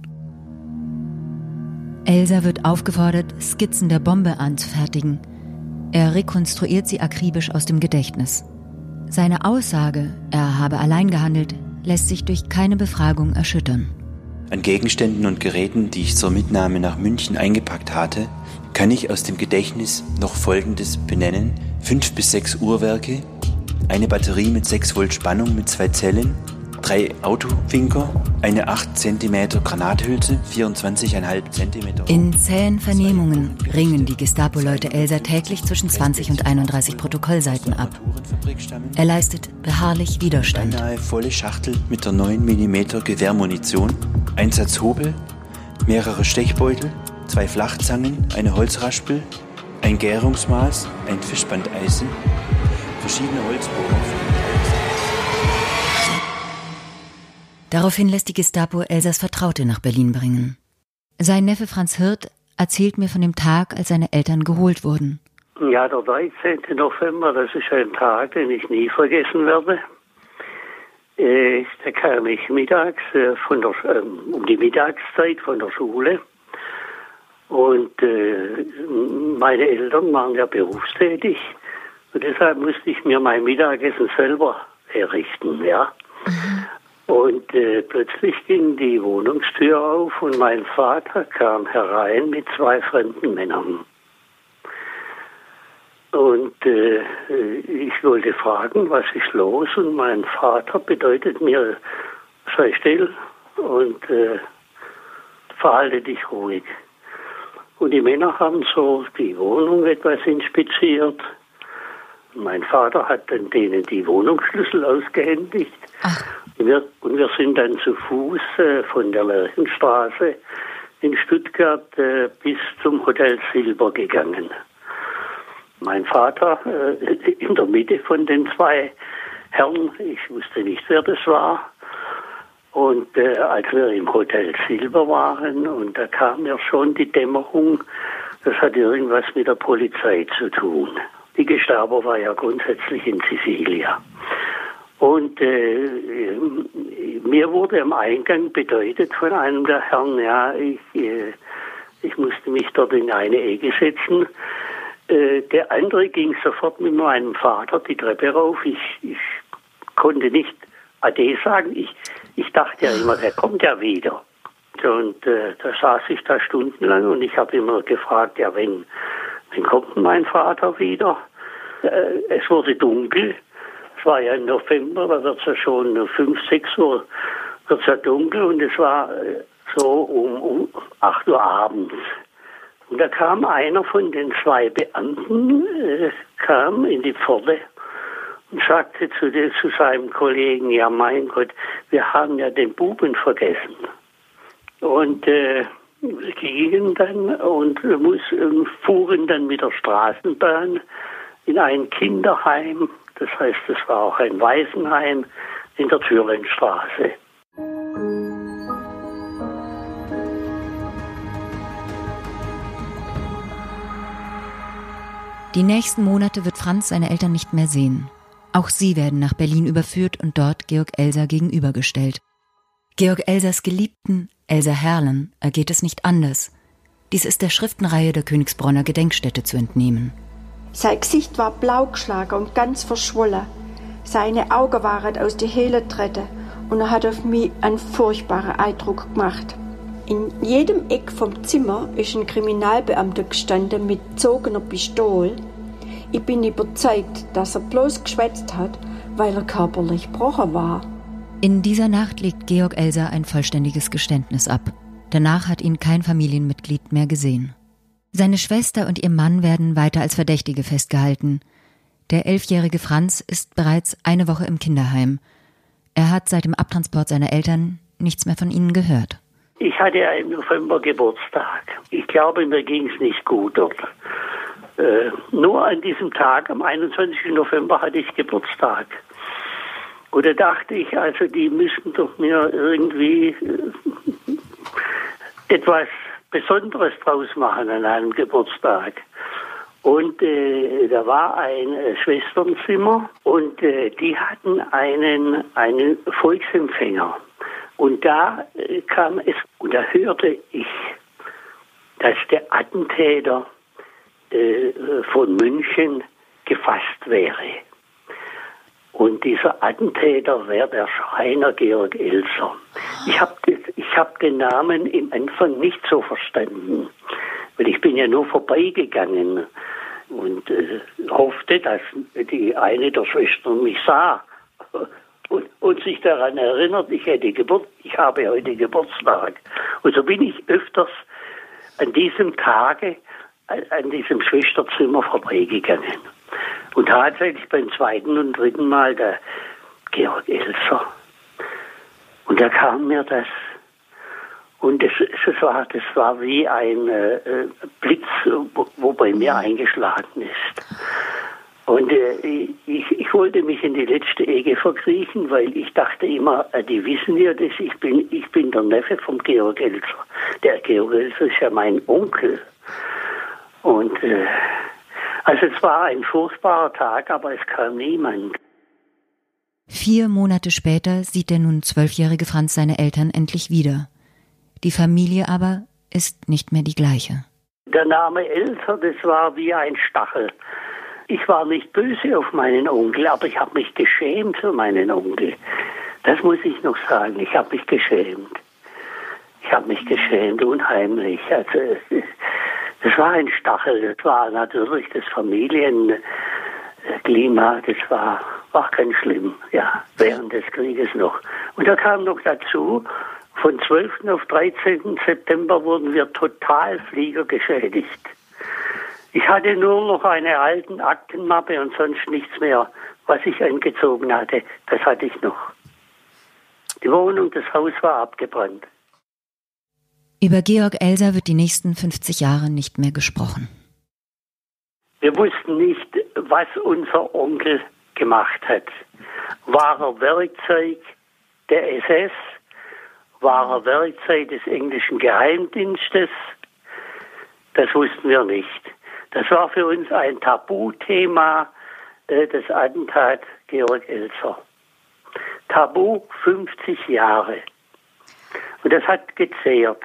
Elsa wird aufgefordert, Skizzen der Bombe anzufertigen. Er rekonstruiert sie akribisch aus dem Gedächtnis. Seine Aussage, er habe allein gehandelt, lässt sich durch keine Befragung erschüttern. An Gegenständen und Geräten, die ich zur Mitnahme nach München eingepackt hatte, kann ich aus dem Gedächtnis noch Folgendes benennen: 5 bis 6 Uhrwerke, eine Batterie mit 6 Volt Spannung mit 2 Zellen, 3 Autowinker, eine 8 cm Granathülse, 24,5 cm. In zähen Vernehmungen ringen die Gestapo-Leute Elsa täglich zwischen 20 und 31 Protokollseiten ab. Er leistet beharrlich Widerstand. Beinahe volle Schachtel mit der 9 mm Gewehrmunition, ein Satz Hobel, mehrere Stechbeutel, 2 Flachzangen, eine Holzraspel, ein Gärungsmaß, ein Fischbandeisen, verschiedene Holzbohrer. Daraufhin lässt die Gestapo Elsas Vertraute nach Berlin bringen. Sein Neffe Franz Hirt erzählt mir von dem Tag, als seine Eltern geholt wurden. Ja, der 13. November, das ist ein Tag, den ich nie vergessen werde. Da kam ich mittags um die Mittagszeit von der Schule. Und meine Eltern waren ja berufstätig. Und deshalb musste ich mir mein Mittagessen selber herrichten, ja. Und plötzlich ging die Wohnungstür auf und mein Vater kam herein mit 2 fremden Männern. Und ich wollte fragen, was ist los? Und mein Vater bedeutet mir, sei still und verhalte dich ruhig. Und die Männer haben so die Wohnung etwas inspiziert. Mein Vater hat dann denen die Wohnungsschlüssel ausgehändigt. Und wir sind dann zu Fuß von der Lerchenstraße in Stuttgart bis zum Hotel Silber gegangen. Mein Vater in der Mitte von den 2 Herren, ich wusste nicht, wer das war. Und als wir im Hotel Silber waren, und da kam ja schon die Dämmerung, das hat irgendwas mit der Polizei zu tun. Die Gestapo war ja grundsätzlich in Sicilia. Und mir wurde am Eingang bedeutet von einem der Herren, ja, ich musste mich dort in eine Ecke setzen. Der andere ging sofort mit meinem Vater die Treppe rauf. Ich konnte nicht Ade sagen. Ich dachte ja immer, der kommt ja wieder. Und da saß ich da stundenlang und ich habe immer gefragt, ja, wenn kommt mein Vater wieder? Es wurde dunkel. Es war ja im November, da wird es ja schon 5, 6 Uhr wird's ja dunkel und es war so um 8 Uhr abends. Und da kam einer von den 2 Beamten, kam in die Pforte und sagte zu seinem Kollegen, ja mein Gott, wir haben ja den Buben vergessen. Und gingen dann und fuhren dann mit der Straßenbahn in ein Kinderheim. Das heißt, es war auch ein Waisenheim in der Thürlenstraße. Die nächsten Monate wird Franz seine Eltern nicht mehr sehen. Auch sie werden nach Berlin überführt und dort Georg Elser gegenübergestellt. Georg Elsers Geliebten, Elsa Herrlen, ergeht es nicht anders. Dies ist der Schriftenreihe der Königsbronner Gedenkstätte zu entnehmen. Sein Gesicht war blau geschlagen und ganz verschwollen. Seine Augen waren aus den Höhlen getreten und er hat auf mich einen furchtbaren Eindruck gemacht. In jedem Eck vom Zimmer ist ein Kriminalbeamter gestanden mit gezogener Pistole. Ich bin überzeugt, dass er bloß geschwätzt hat, weil er körperlich gebrochen war. In dieser Nacht legt Georg Elser ein vollständiges Geständnis ab. Danach hat ihn kein Familienmitglied mehr gesehen. Seine Schwester und ihr Mann werden weiter als Verdächtige festgehalten. Der 11-jährige Franz ist bereits eine Woche im Kinderheim. Er hat seit dem Abtransport seiner Eltern nichts mehr von ihnen gehört. Ich hatte ja im November Geburtstag. Ich glaube, mir ging es nicht gut dort. Nur an diesem Tag, am 21. November, hatte ich Geburtstag. Und da dachte ich, also die müssten doch mir irgendwie etwas Besonderes draus machen an einem Geburtstag. Und da war ein Schwesternzimmer und die hatten einen Volksempfänger. Und da kam es, und da hörte ich, dass der Attentäter von München gefasst wäre. Und dieser Attentäter wäre der Schreiner Georg Elser. Ich hab den Namen im Anfang nicht so verstanden, weil ich bin ja nur vorbeigegangen und hoffte, dass die eine der Schwestern mich sah und sich daran erinnert, ich habe heute Geburtstag. Und so bin ich öfters an diesem Tage an diesem Schwesterzimmer vorbeigegangen. Und tatsächlich beim zweiten und dritten Mal der Georg Elser. Und da kam mir das. Und das war wie ein Blitz, wo bei mir eingeschlagen ist. Und ich wollte mich in die letzte Ecke verkriechen, weil ich dachte immer, die wissen ja, dass ich bin der Neffe vom Georg Elser. Der Georg Elser ist ja mein Onkel. Und also es war ein furchtbarer Tag, aber es kam niemand. 4 Monate später sieht der nun 12-jährige Franz seine Eltern endlich wieder. Die Familie aber ist nicht mehr die gleiche. Der Name Elser, das war wie ein Stachel. Ich war nicht böse auf meinen Onkel, aber ich habe mich geschämt für meinen Onkel. Das muss ich noch sagen, ich habe mich geschämt. Ich habe mich geschämt, unheimlich. Also das war ein Stachel, das war natürlich das Familienklima, das war ganz schlimm, ja, während des Krieges noch. Und da kam noch dazu, von 12. auf 13. September wurden wir total fliegergeschädigt. Ich hatte nur noch eine alten Aktenmappe und sonst nichts mehr, was ich angezogen hatte. Das hatte ich noch. Die Wohnung, das Haus war abgebrannt. Über Georg Elser wird die nächsten 50 Jahre nicht mehr gesprochen. Wir wussten nicht, was unser Onkel gemacht hat. War er Werkzeug der SS? War er Werkzeug des englischen Geheimdienstes? Das wussten wir nicht. Das war für uns ein Tabuthema, das Attentat Georg Elser. Tabu 50 Jahre. Und das hat gezehrt.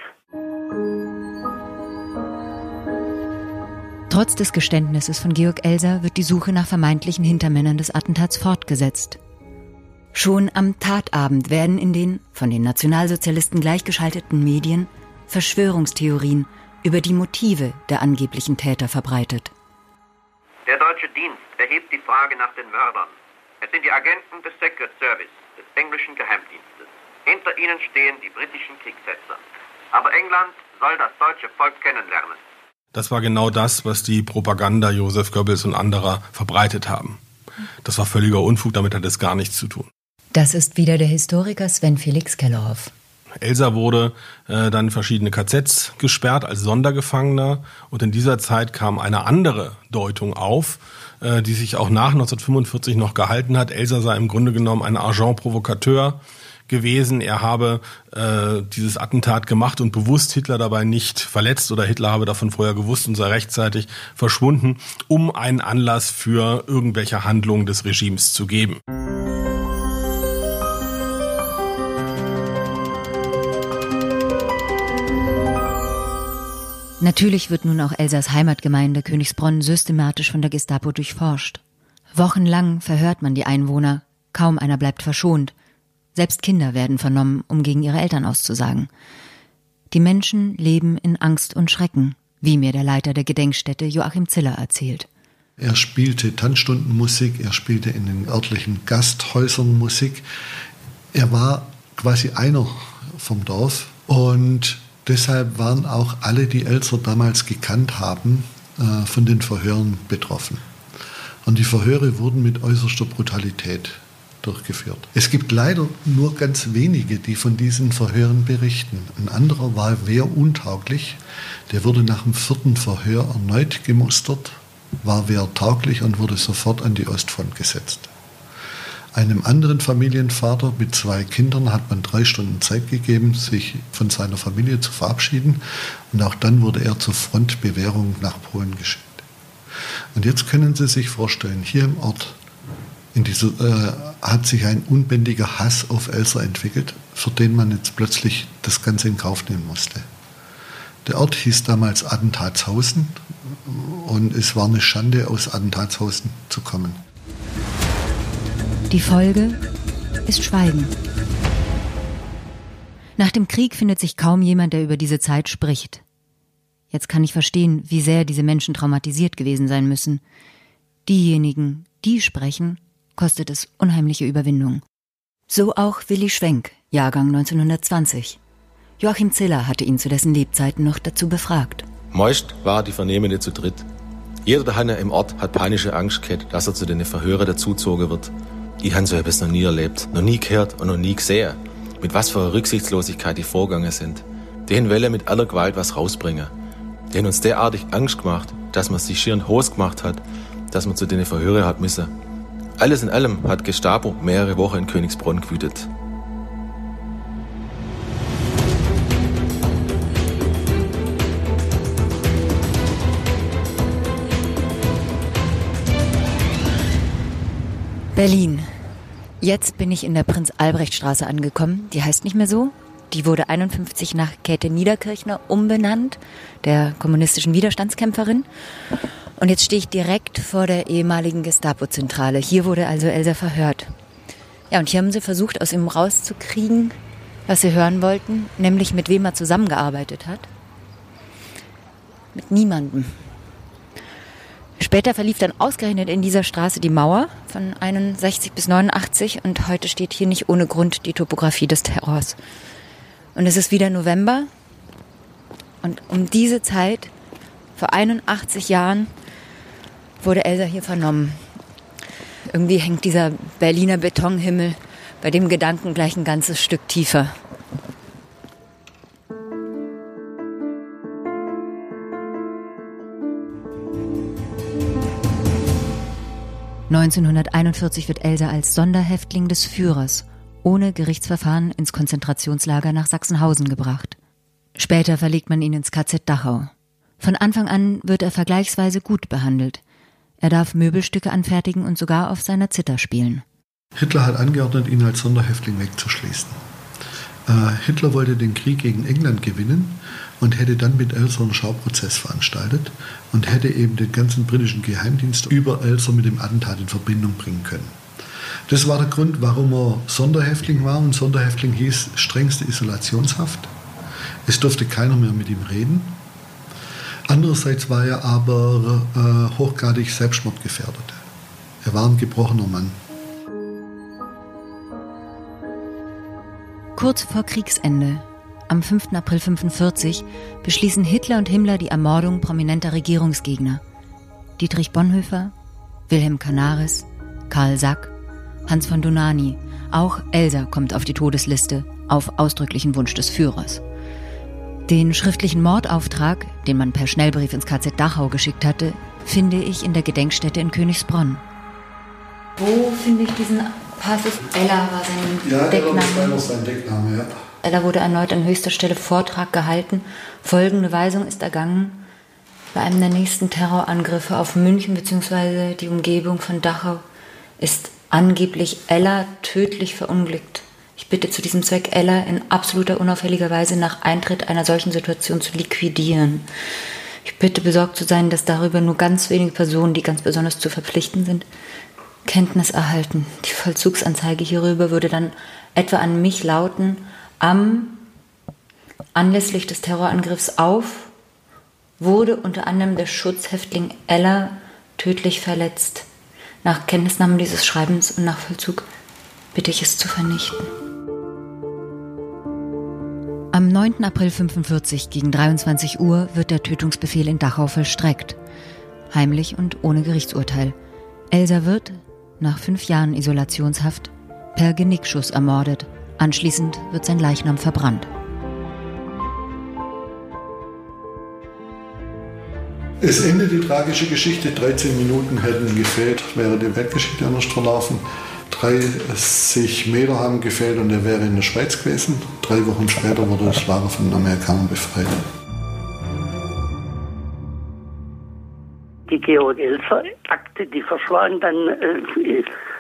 Trotz des Geständnisses von Georg Elser wird die Suche nach vermeintlichen Hintermännern des Attentats fortgesetzt. Schon am Tatabend werden in den von den Nationalsozialisten gleichgeschalteten Medien Verschwörungstheorien über die Motive der angeblichen Täter verbreitet. Der deutsche Dienst erhebt die Frage nach den Mördern. Es sind die Agenten des Secret Service, des englischen Geheimdienstes. Hinter ihnen stehen die britischen Kriegssetzer. Aber England soll das deutsche Volk kennenlernen. Das war genau das, was die Propaganda Joseph Goebbels und anderer verbreitet haben. Das war völliger Unfug, damit hat es gar nichts zu tun. Das ist wieder der Historiker Sven Felix Kellerhoff. Elser wurde dann in verschiedene KZs gesperrt als Sondergefangener und in dieser Zeit kam eine andere Deutung auf, die sich auch nach 1945 noch gehalten hat. Elser sei im Grunde genommen ein Agent Provocateur gewesen. Er habe dieses Attentat gemacht und bewusst Hitler dabei nicht verletzt oder Hitler habe davon vorher gewusst und sei rechtzeitig verschwunden, um einen Anlass für irgendwelche Handlungen des Regimes zu geben. Natürlich wird nun auch Elsers Heimatgemeinde Königsbronn systematisch von der Gestapo durchforscht. Wochenlang verhört man die Einwohner, kaum einer bleibt verschont. Selbst Kinder werden vernommen, um gegen ihre Eltern auszusagen. Die Menschen leben in Angst und Schrecken, wie mir der Leiter der Gedenkstätte Joachim Ziller erzählt. Er spielte Tanzstundenmusik, er spielte in den örtlichen Gasthäusern Musik. Er war quasi einer vom Dorf und deshalb waren auch alle, die Elser damals gekannt haben, von den Verhören betroffen. Und die Verhöre wurden mit äußerster Brutalität durchgeführt. Es gibt leider nur ganz wenige, die von diesen Verhören berichten. Ein anderer war wehruntauglich. Der wurde nach dem 4. Verhör erneut gemustert, war wehrtauglich und wurde sofort an die Ostfront gesetzt. Einem anderen Familienvater mit 2 Kindern hat man 3 Stunden Zeit gegeben, sich von seiner Familie zu verabschieden. Und auch dann wurde er zur Frontbewährung nach Polen geschickt. Und jetzt können Sie sich vorstellen, hier im Ort hat sich ein unbändiger Hass auf Elsa entwickelt, für den man jetzt plötzlich das Ganze in Kauf nehmen musste. Der Ort hieß damals Attentatshausen und es war eine Schande, aus Attentatshausen zu kommen. Die Folge ist Schweigen. Nach dem Krieg findet sich kaum jemand, der über diese Zeit spricht. Jetzt kann ich verstehen, wie sehr diese Menschen traumatisiert gewesen sein müssen. Diejenigen, die sprechen, kostet es unheimliche Überwindung. So auch Willi Schwenk, Jahrgang 1920. Joachim Ziller hatte ihn zu dessen Lebzeiten noch dazu befragt. Meist war die Vernehmende zu dritt. Jeder der Hanne im Ort hat panische Angst gehabt, dass er zu den Verhören dazugezogen wird. Ich habe so etwas noch nie erlebt, noch nie gehört und noch nie gesehen. Mit was für einer Rücksichtslosigkeit die vorgegangen sind. Den wollen mit aller Gewalt was rausbringen. Die haben uns derartig Angst gemacht, dass man sich schier in Hose gemacht hat, dass man zu den Verhören hat müssen. Alles in allem hat Gestapo mehrere Wochen in Königsbronn gewütet. Berlin. Jetzt bin ich in der Prinz-Albrecht-Straße angekommen. Die heißt nicht mehr so. Die wurde 1951 nach Käthe Niederkirchner umbenannt, der kommunistischen Widerstandskämpferin. Und jetzt stehe ich direkt vor der ehemaligen Gestapo-Zentrale. Hier wurde also Elsa verhört. Ja, und hier haben sie versucht, aus ihm rauszukriegen, was sie hören wollten, nämlich mit wem er zusammengearbeitet hat. Mit niemandem. Später verlief dann ausgerechnet in dieser Straße die Mauer von 61 bis 89 und heute steht hier nicht ohne Grund die Topografie des Terrors. Und es ist wieder November und um diese Zeit, vor 81 Jahren, wurde Elsa hier vernommen. Irgendwie hängt dieser Berliner Betonhimmel bei dem Gedanken gleich ein ganzes Stück tiefer. (1941) wird Elsa als Sonderhäftling des Führers ohne Gerichtsverfahren ins Konzentrationslager nach Sachsenhausen gebracht. Später verlegt man ihn ins KZ Dachau. Von Anfang an wird er vergleichsweise gut behandelt. Er darf Möbelstücke anfertigen und sogar auf seiner Zither spielen. Hitler hat angeordnet, ihn als Sonderhäftling wegzuschließen. Hitler wollte den Krieg gegen England gewinnen und hätte dann mit Elsa einen Schauprozess veranstaltet und hätte eben den ganzen britischen Geheimdienst über Elsa mit dem Attentat in Verbindung bringen können. Das war der Grund, warum er Sonderhäftling war. Und Sonderhäftling hieß strengste Isolationshaft. Es durfte keiner mehr mit ihm reden. Andererseits war er aber hochgradig selbstmordgefährdet. Er war ein gebrochener Mann. Kurz vor Kriegsende, am 5. April 1945, beschließen Hitler und Himmler die Ermordung prominenter Regierungsgegner. Dietrich Bonhoeffer, Wilhelm Canaris, Karl Sack, Hans von Dohnanyi. Auch Elsa kommt auf die Todesliste, auf ausdrücklichen Wunsch des Führers. Den schriftlichen Mordauftrag, den man per Schnellbrief ins KZ Dachau geschickt hatte, finde ich in der Gedenkstätte in Königsbronn. Wo finde ich diesen Passus? Ella war sein Deckname. Ja, war sein Deckname, ja. Ella wurde erneut an höchster Stelle Vortrag gehalten. Folgende Weisung ist ergangen: Bei einem der nächsten Terrorangriffe auf München bzw. die Umgebung von Dachau ist angeblich Ella tödlich verunglückt. Ich bitte zu diesem Zweck, Ella in absoluter unauffälliger Weise nach Eintritt einer solchen Situation zu liquidieren. Ich bitte besorgt zu sein, dass darüber nur ganz wenige Personen, die ganz besonders zu verpflichten sind, Kenntnis erhalten. Die Vollzugsanzeige hierüber würde dann etwa an mich lauten: Anlässlich des Terrorangriffs wurde unter anderem der Schutzhäftling Ella tödlich verletzt. Nach Kenntnisnahme dieses Schreibens und nach Vollzug bitte ich es zu vernichten. Am 9. April 1945 gegen 23 Uhr wird der Tötungsbefehl in Dachau vollstreckt. Heimlich und ohne Gerichtsurteil. Elsa wird, nach 5 Jahren Isolationshaft, per Genickschuss ermordet. Anschließend wird sein Leichnam verbrannt. Es endet die tragische Geschichte. 13 Minuten hätten gefehlt, wäre die Weltgeschichte anders verlaufen. 30 Meter haben gefehlt und er wäre in der Schweiz gewesen. 3 Wochen später wurde das Lager von den Amerikanern befreit. Die Georg-Elser-Akte, die verschwand dann in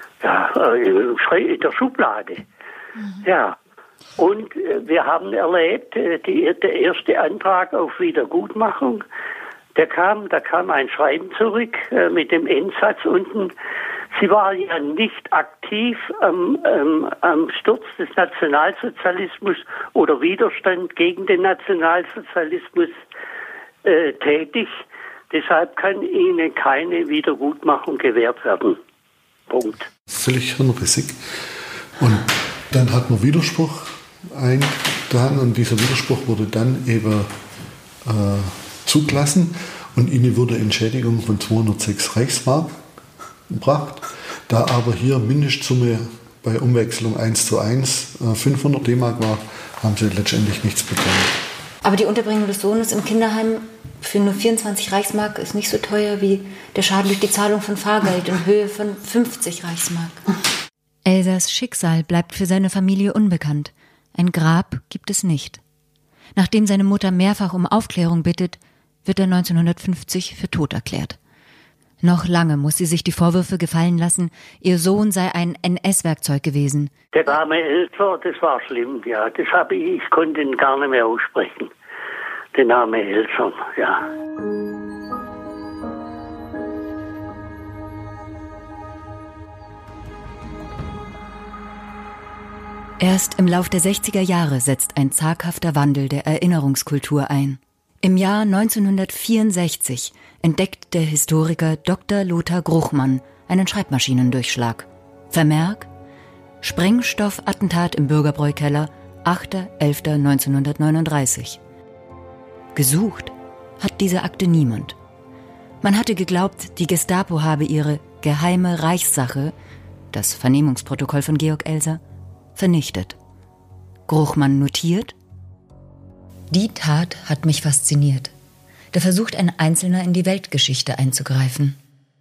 der Schublade. Ja. Und wir haben erlebt, der erste Antrag auf Wiedergutmachung, da kam ein Schreiben zurück mit dem Endsatz unten. Sie war ja nicht aktiv am Sturz des Nationalsozialismus oder Widerstand gegen den Nationalsozialismus tätig. Deshalb kann Ihnen keine Wiedergutmachung gewährt werden. Punkt. Völlig hirnrissig. Und dann hat man Widerspruch eingetragen und dieser Widerspruch wurde dann eben zugelassen und ihnen wurde Entschädigung von 206 Reichsmark gebracht. Da aber hier Mindestsumme bei Umwechslung 1:1 500 D-Mark war, haben sie letztendlich nichts bekommen. Aber die Unterbringung des Sohnes im Kinderheim für nur 24 Reichsmark ist nicht so teuer wie der Schaden durch die Zahlung von Fahrgeld in Höhe von 50 Reichsmark. Elsers Schicksal bleibt für seine Familie unbekannt. Ein Grab gibt es nicht. Nachdem seine Mutter mehrfach um Aufklärung bittet, wird er 1950 für tot erklärt. Noch lange muss sie sich die Vorwürfe gefallen lassen, ihr Sohn sei ein NS-Werkzeug gewesen. Der Name Elser, das war schlimm, ja. Ich konnte ihn gar nicht mehr aussprechen. Der Name Elser, ja. Erst im Lauf der 60er Jahre setzt ein zaghafter Wandel der Erinnerungskultur ein. Im Jahr 1964 entdeckt der Historiker Dr. Lothar Gruchmann einen Schreibmaschinendurchschlag. Vermerk: Sprengstoffattentat im Bürgerbräukeller, 8.11.1939. Gesucht hat diese Akte niemand. Man hatte geglaubt, die Gestapo habe ihre geheime Reichssache, das Vernehmungsprotokoll von Georg Elser, vernichtet. Gruchmann notiert: Die Tat hat mich fasziniert. Da versucht ein Einzelner in die Weltgeschichte einzugreifen.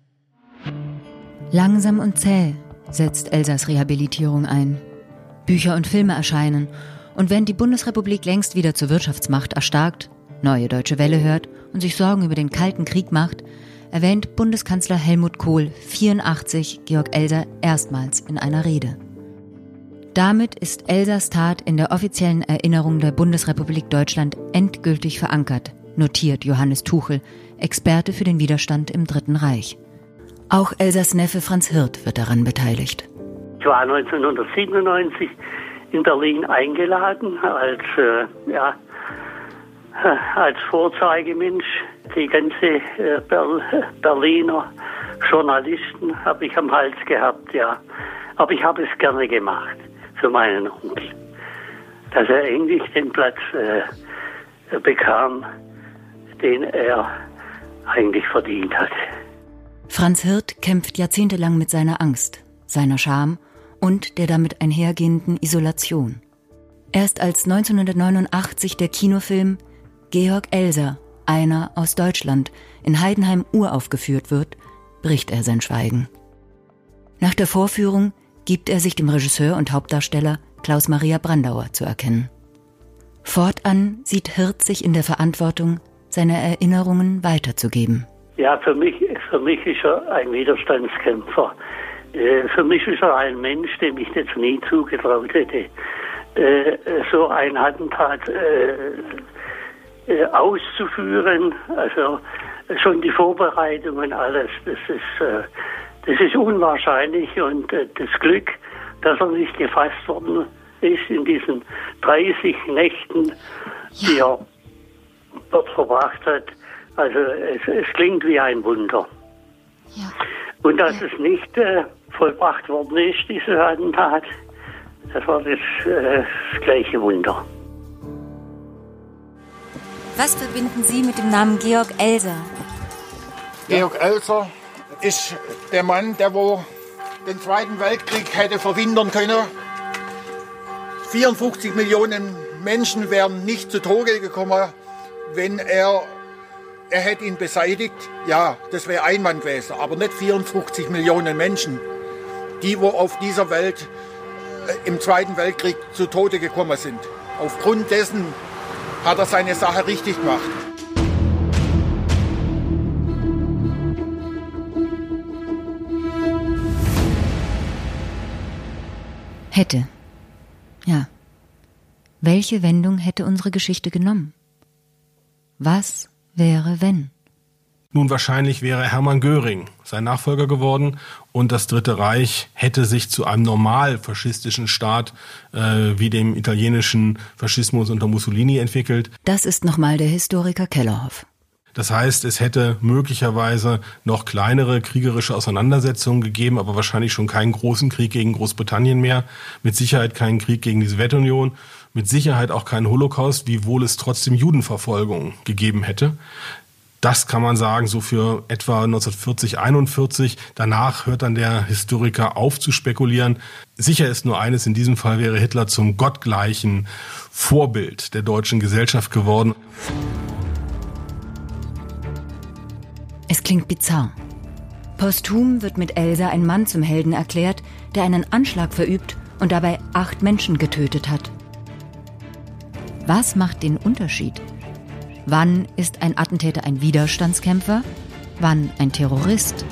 Langsam und zäh setzt Elsers Rehabilitierung ein. Bücher und Filme erscheinen und während die Bundesrepublik längst wieder zur Wirtschaftsmacht erstarkt, Neue Deutsche Welle hört und sich Sorgen über den Kalten Krieg macht, erwähnt Bundeskanzler Helmut Kohl 1984 Georg Elser erstmals in einer Rede. Damit ist Elsers Tat in der offiziellen Erinnerung der Bundesrepublik Deutschland endgültig verankert, notiert Johannes Tuchel, Experte für den Widerstand im Dritten Reich. Auch Elsers Neffe Franz Hirt wird daran beteiligt. Ich war 1997 in Berlin eingeladen als Vorzeigemensch. Die ganze Berliner Journalisten habe ich am Hals gehabt, ja. Aber ich habe es gerne gemacht für meinen Onkel, dass er endlich den Platz bekam, den er eigentlich verdient hat. Franz Hirt kämpft jahrzehntelang mit seiner Angst, seiner Scham und der damit einhergehenden Isolation. Erst als 1989 der Kinofilm Georg Elser, einer aus Deutschland, in Heidenheim uraufgeführt wird, bricht er sein Schweigen. Nach der Vorführung gibt er sich dem Regisseur und Hauptdarsteller Klaus-Maria Brandauer zu erkennen. Fortan sieht Hirt sich in der Verantwortung, seine Erinnerungen weiterzugeben. Ja, für mich ist er ein Widerstandskämpfer. Für mich ist er ein Mensch, dem ich jetzt nie zugetraut hätte, so ein Attentat auszuführen. Also schon die Vorbereitungen, alles, das ist unwahrscheinlich. Und das Glück, dass er nicht gefasst worden ist in diesen 30 Nächten, die er dort verbracht hat. Also es klingt wie ein Wunder. Ja. Und dass es nicht vollbracht worden ist, dieses Attentat, das war das gleiche Wunder. Was verbinden Sie mit dem Namen Georg Elser? Georg Elser ist der Mann, der den Zweiten Weltkrieg hätte verhindern können. 54 Millionen Menschen wären nicht zu Tode gekommen, wenn er hätte ihn beseitigt. Ja, das wäre ein Mann gewesen, aber nicht 54 Millionen Menschen. die wo auf dieser Welt im Zweiten Weltkrieg zu Tode gekommen sind. Aufgrund dessen hat er seine Sache richtig gemacht. Hätte. Ja. Welche Wendung hätte unsere Geschichte genommen? Was wäre, wenn? Nun, wahrscheinlich wäre Hermann Göring sein Nachfolger geworden und das Dritte Reich hätte sich zu einem normal faschistischen Staat wie dem italienischen Faschismus unter Mussolini entwickelt. Das ist nochmal der Historiker Kellerhoff. Das heißt, es hätte möglicherweise noch kleinere kriegerische Auseinandersetzungen gegeben, aber wahrscheinlich schon keinen großen Krieg gegen Großbritannien mehr. Mit Sicherheit keinen Krieg gegen die Sowjetunion. Mit Sicherheit auch keinen Holocaust, wiewohl es trotzdem Judenverfolgung gegeben hätte. Das kann man sagen, so für etwa 1940, 41. Danach hört dann der Historiker auf zu spekulieren. Sicher ist nur eines, in diesem Fall wäre Hitler zum gottgleichen Vorbild der deutschen Gesellschaft geworden. Es klingt bizarr. Posthum wird mit Elsa ein Mann zum Helden erklärt, der einen Anschlag verübt und dabei 8 Menschen getötet hat. Was macht den Unterschied? Wann ist ein Attentäter ein Widerstandskämpfer? Wann ein Terrorist?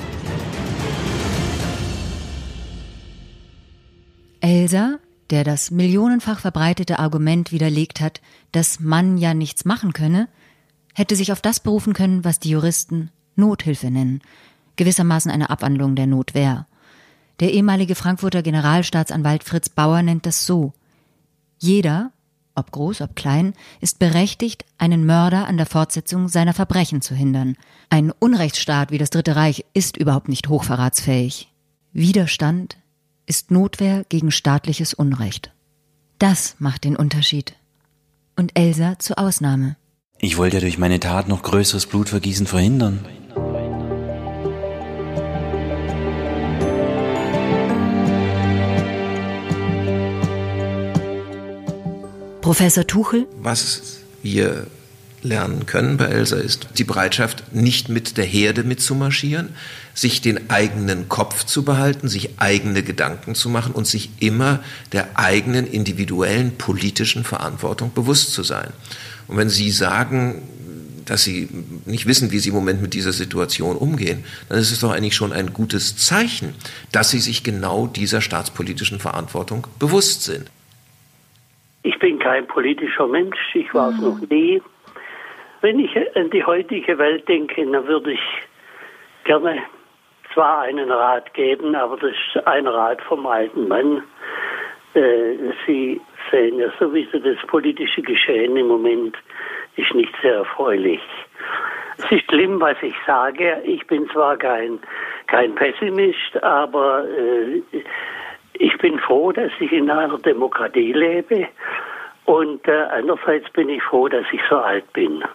Elsa, der das millionenfach verbreitete Argument widerlegt hat, dass man ja nichts machen könne, hätte sich auf das berufen können, was die Juristen Nothilfe nennen, gewissermaßen eine Abwandlung der Notwehr. Der ehemalige Frankfurter Generalstaatsanwalt Fritz Bauer nennt das so: Jeder, ob groß, ob klein, ist berechtigt, einen Mörder an der Fortsetzung seiner Verbrechen zu hindern. Ein Unrechtsstaat wie das Dritte Reich ist überhaupt nicht hochverratsfähig. Widerstand ist Notwehr gegen staatliches Unrecht. Das macht den Unterschied. Und Elsa zur Ausnahme. Ich wollte ja durch meine Tat noch größeres Blutvergießen verhindern. Professor Tuchel? Was wir lernen können bei Elsa ist die Bereitschaft, nicht mit der Herde mitzumarschieren, sich den eigenen Kopf zu behalten, sich eigene Gedanken zu machen und sich immer der eigenen individuellen politischen Verantwortung bewusst zu sein. Und wenn Sie sagen, dass Sie nicht wissen, wie Sie im Moment mit dieser Situation umgehen, dann ist es doch eigentlich schon ein gutes Zeichen, dass Sie sich genau dieser staatspolitischen Verantwortung bewusst sind. Ich bin kein politischer Mensch, ich war es noch nie. Wenn ich an die heutige Welt denke, dann würde ich gerne zwar einen Rat geben, aber das ist ein Rat vom alten Mann. Sie sehen ja sowieso, das politische Geschehen im Moment ist nicht sehr erfreulich. Es ist schlimm, was ich sage. Ich bin zwar kein Pessimist, aber ich bin froh, dass ich in einer Demokratie lebe. Und andererseits bin ich froh, dass ich so alt bin.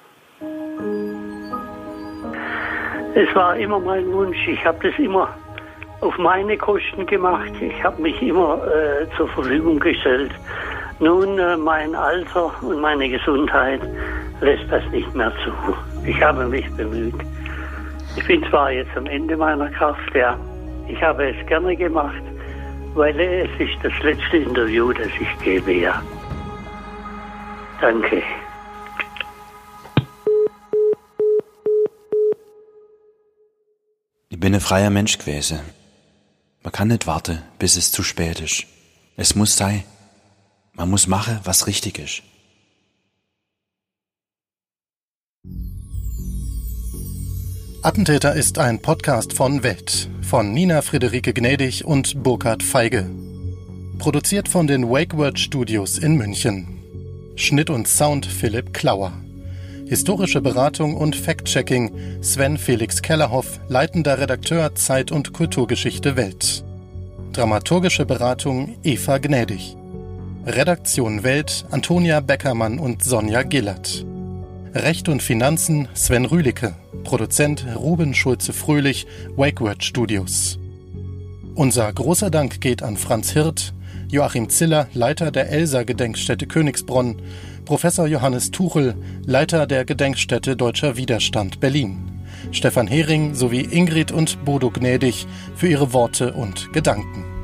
Es war immer mein Wunsch. Ich habe das immer auf meine Kosten gemacht. Ich habe mich immer zur Verfügung gestellt. Nun, mein Alter und meine Gesundheit lässt das nicht mehr zu. Ich habe mich bemüht. Ich bin zwar jetzt am Ende meiner Kraft, ja. Ich habe es gerne gemacht, weil es ist das letzte Interview, das ich gebe, ja. Danke. Ich bin ein freier Mensch gewesen. Man kann nicht warten, bis es zu spät ist. Es muss sein. Man muss machen, was richtig ist. Attentäter ist ein Podcast von Welt, von Nina Friederike Gnädig und Burkhard Feige. Produziert von den WakeWord Studios in München. Schnitt und Sound Philipp Klauer. Historische Beratung und Fact-Checking Sven Felix Kellerhoff, leitender Redakteur Zeit- und Kulturgeschichte Welt. Dramaturgische Beratung Eva Gnädig. Redaktion Welt Antonia Beckermann und Sonja Gillert. Recht und Finanzen Sven Rühlicke. Produzent Ruben Schulze-Fröhlich, WakeWord Studios. Unser großer Dank geht an Franz Hirt, Joachim Ziller, Leiter der Elsa-Gedenkstätte Königsbronn, Professor Johannes Tuchel, Leiter der Gedenkstätte Deutscher Widerstand Berlin, Stefan Hering sowie Ingrid und Bodo Gnädig für ihre Worte und Gedanken.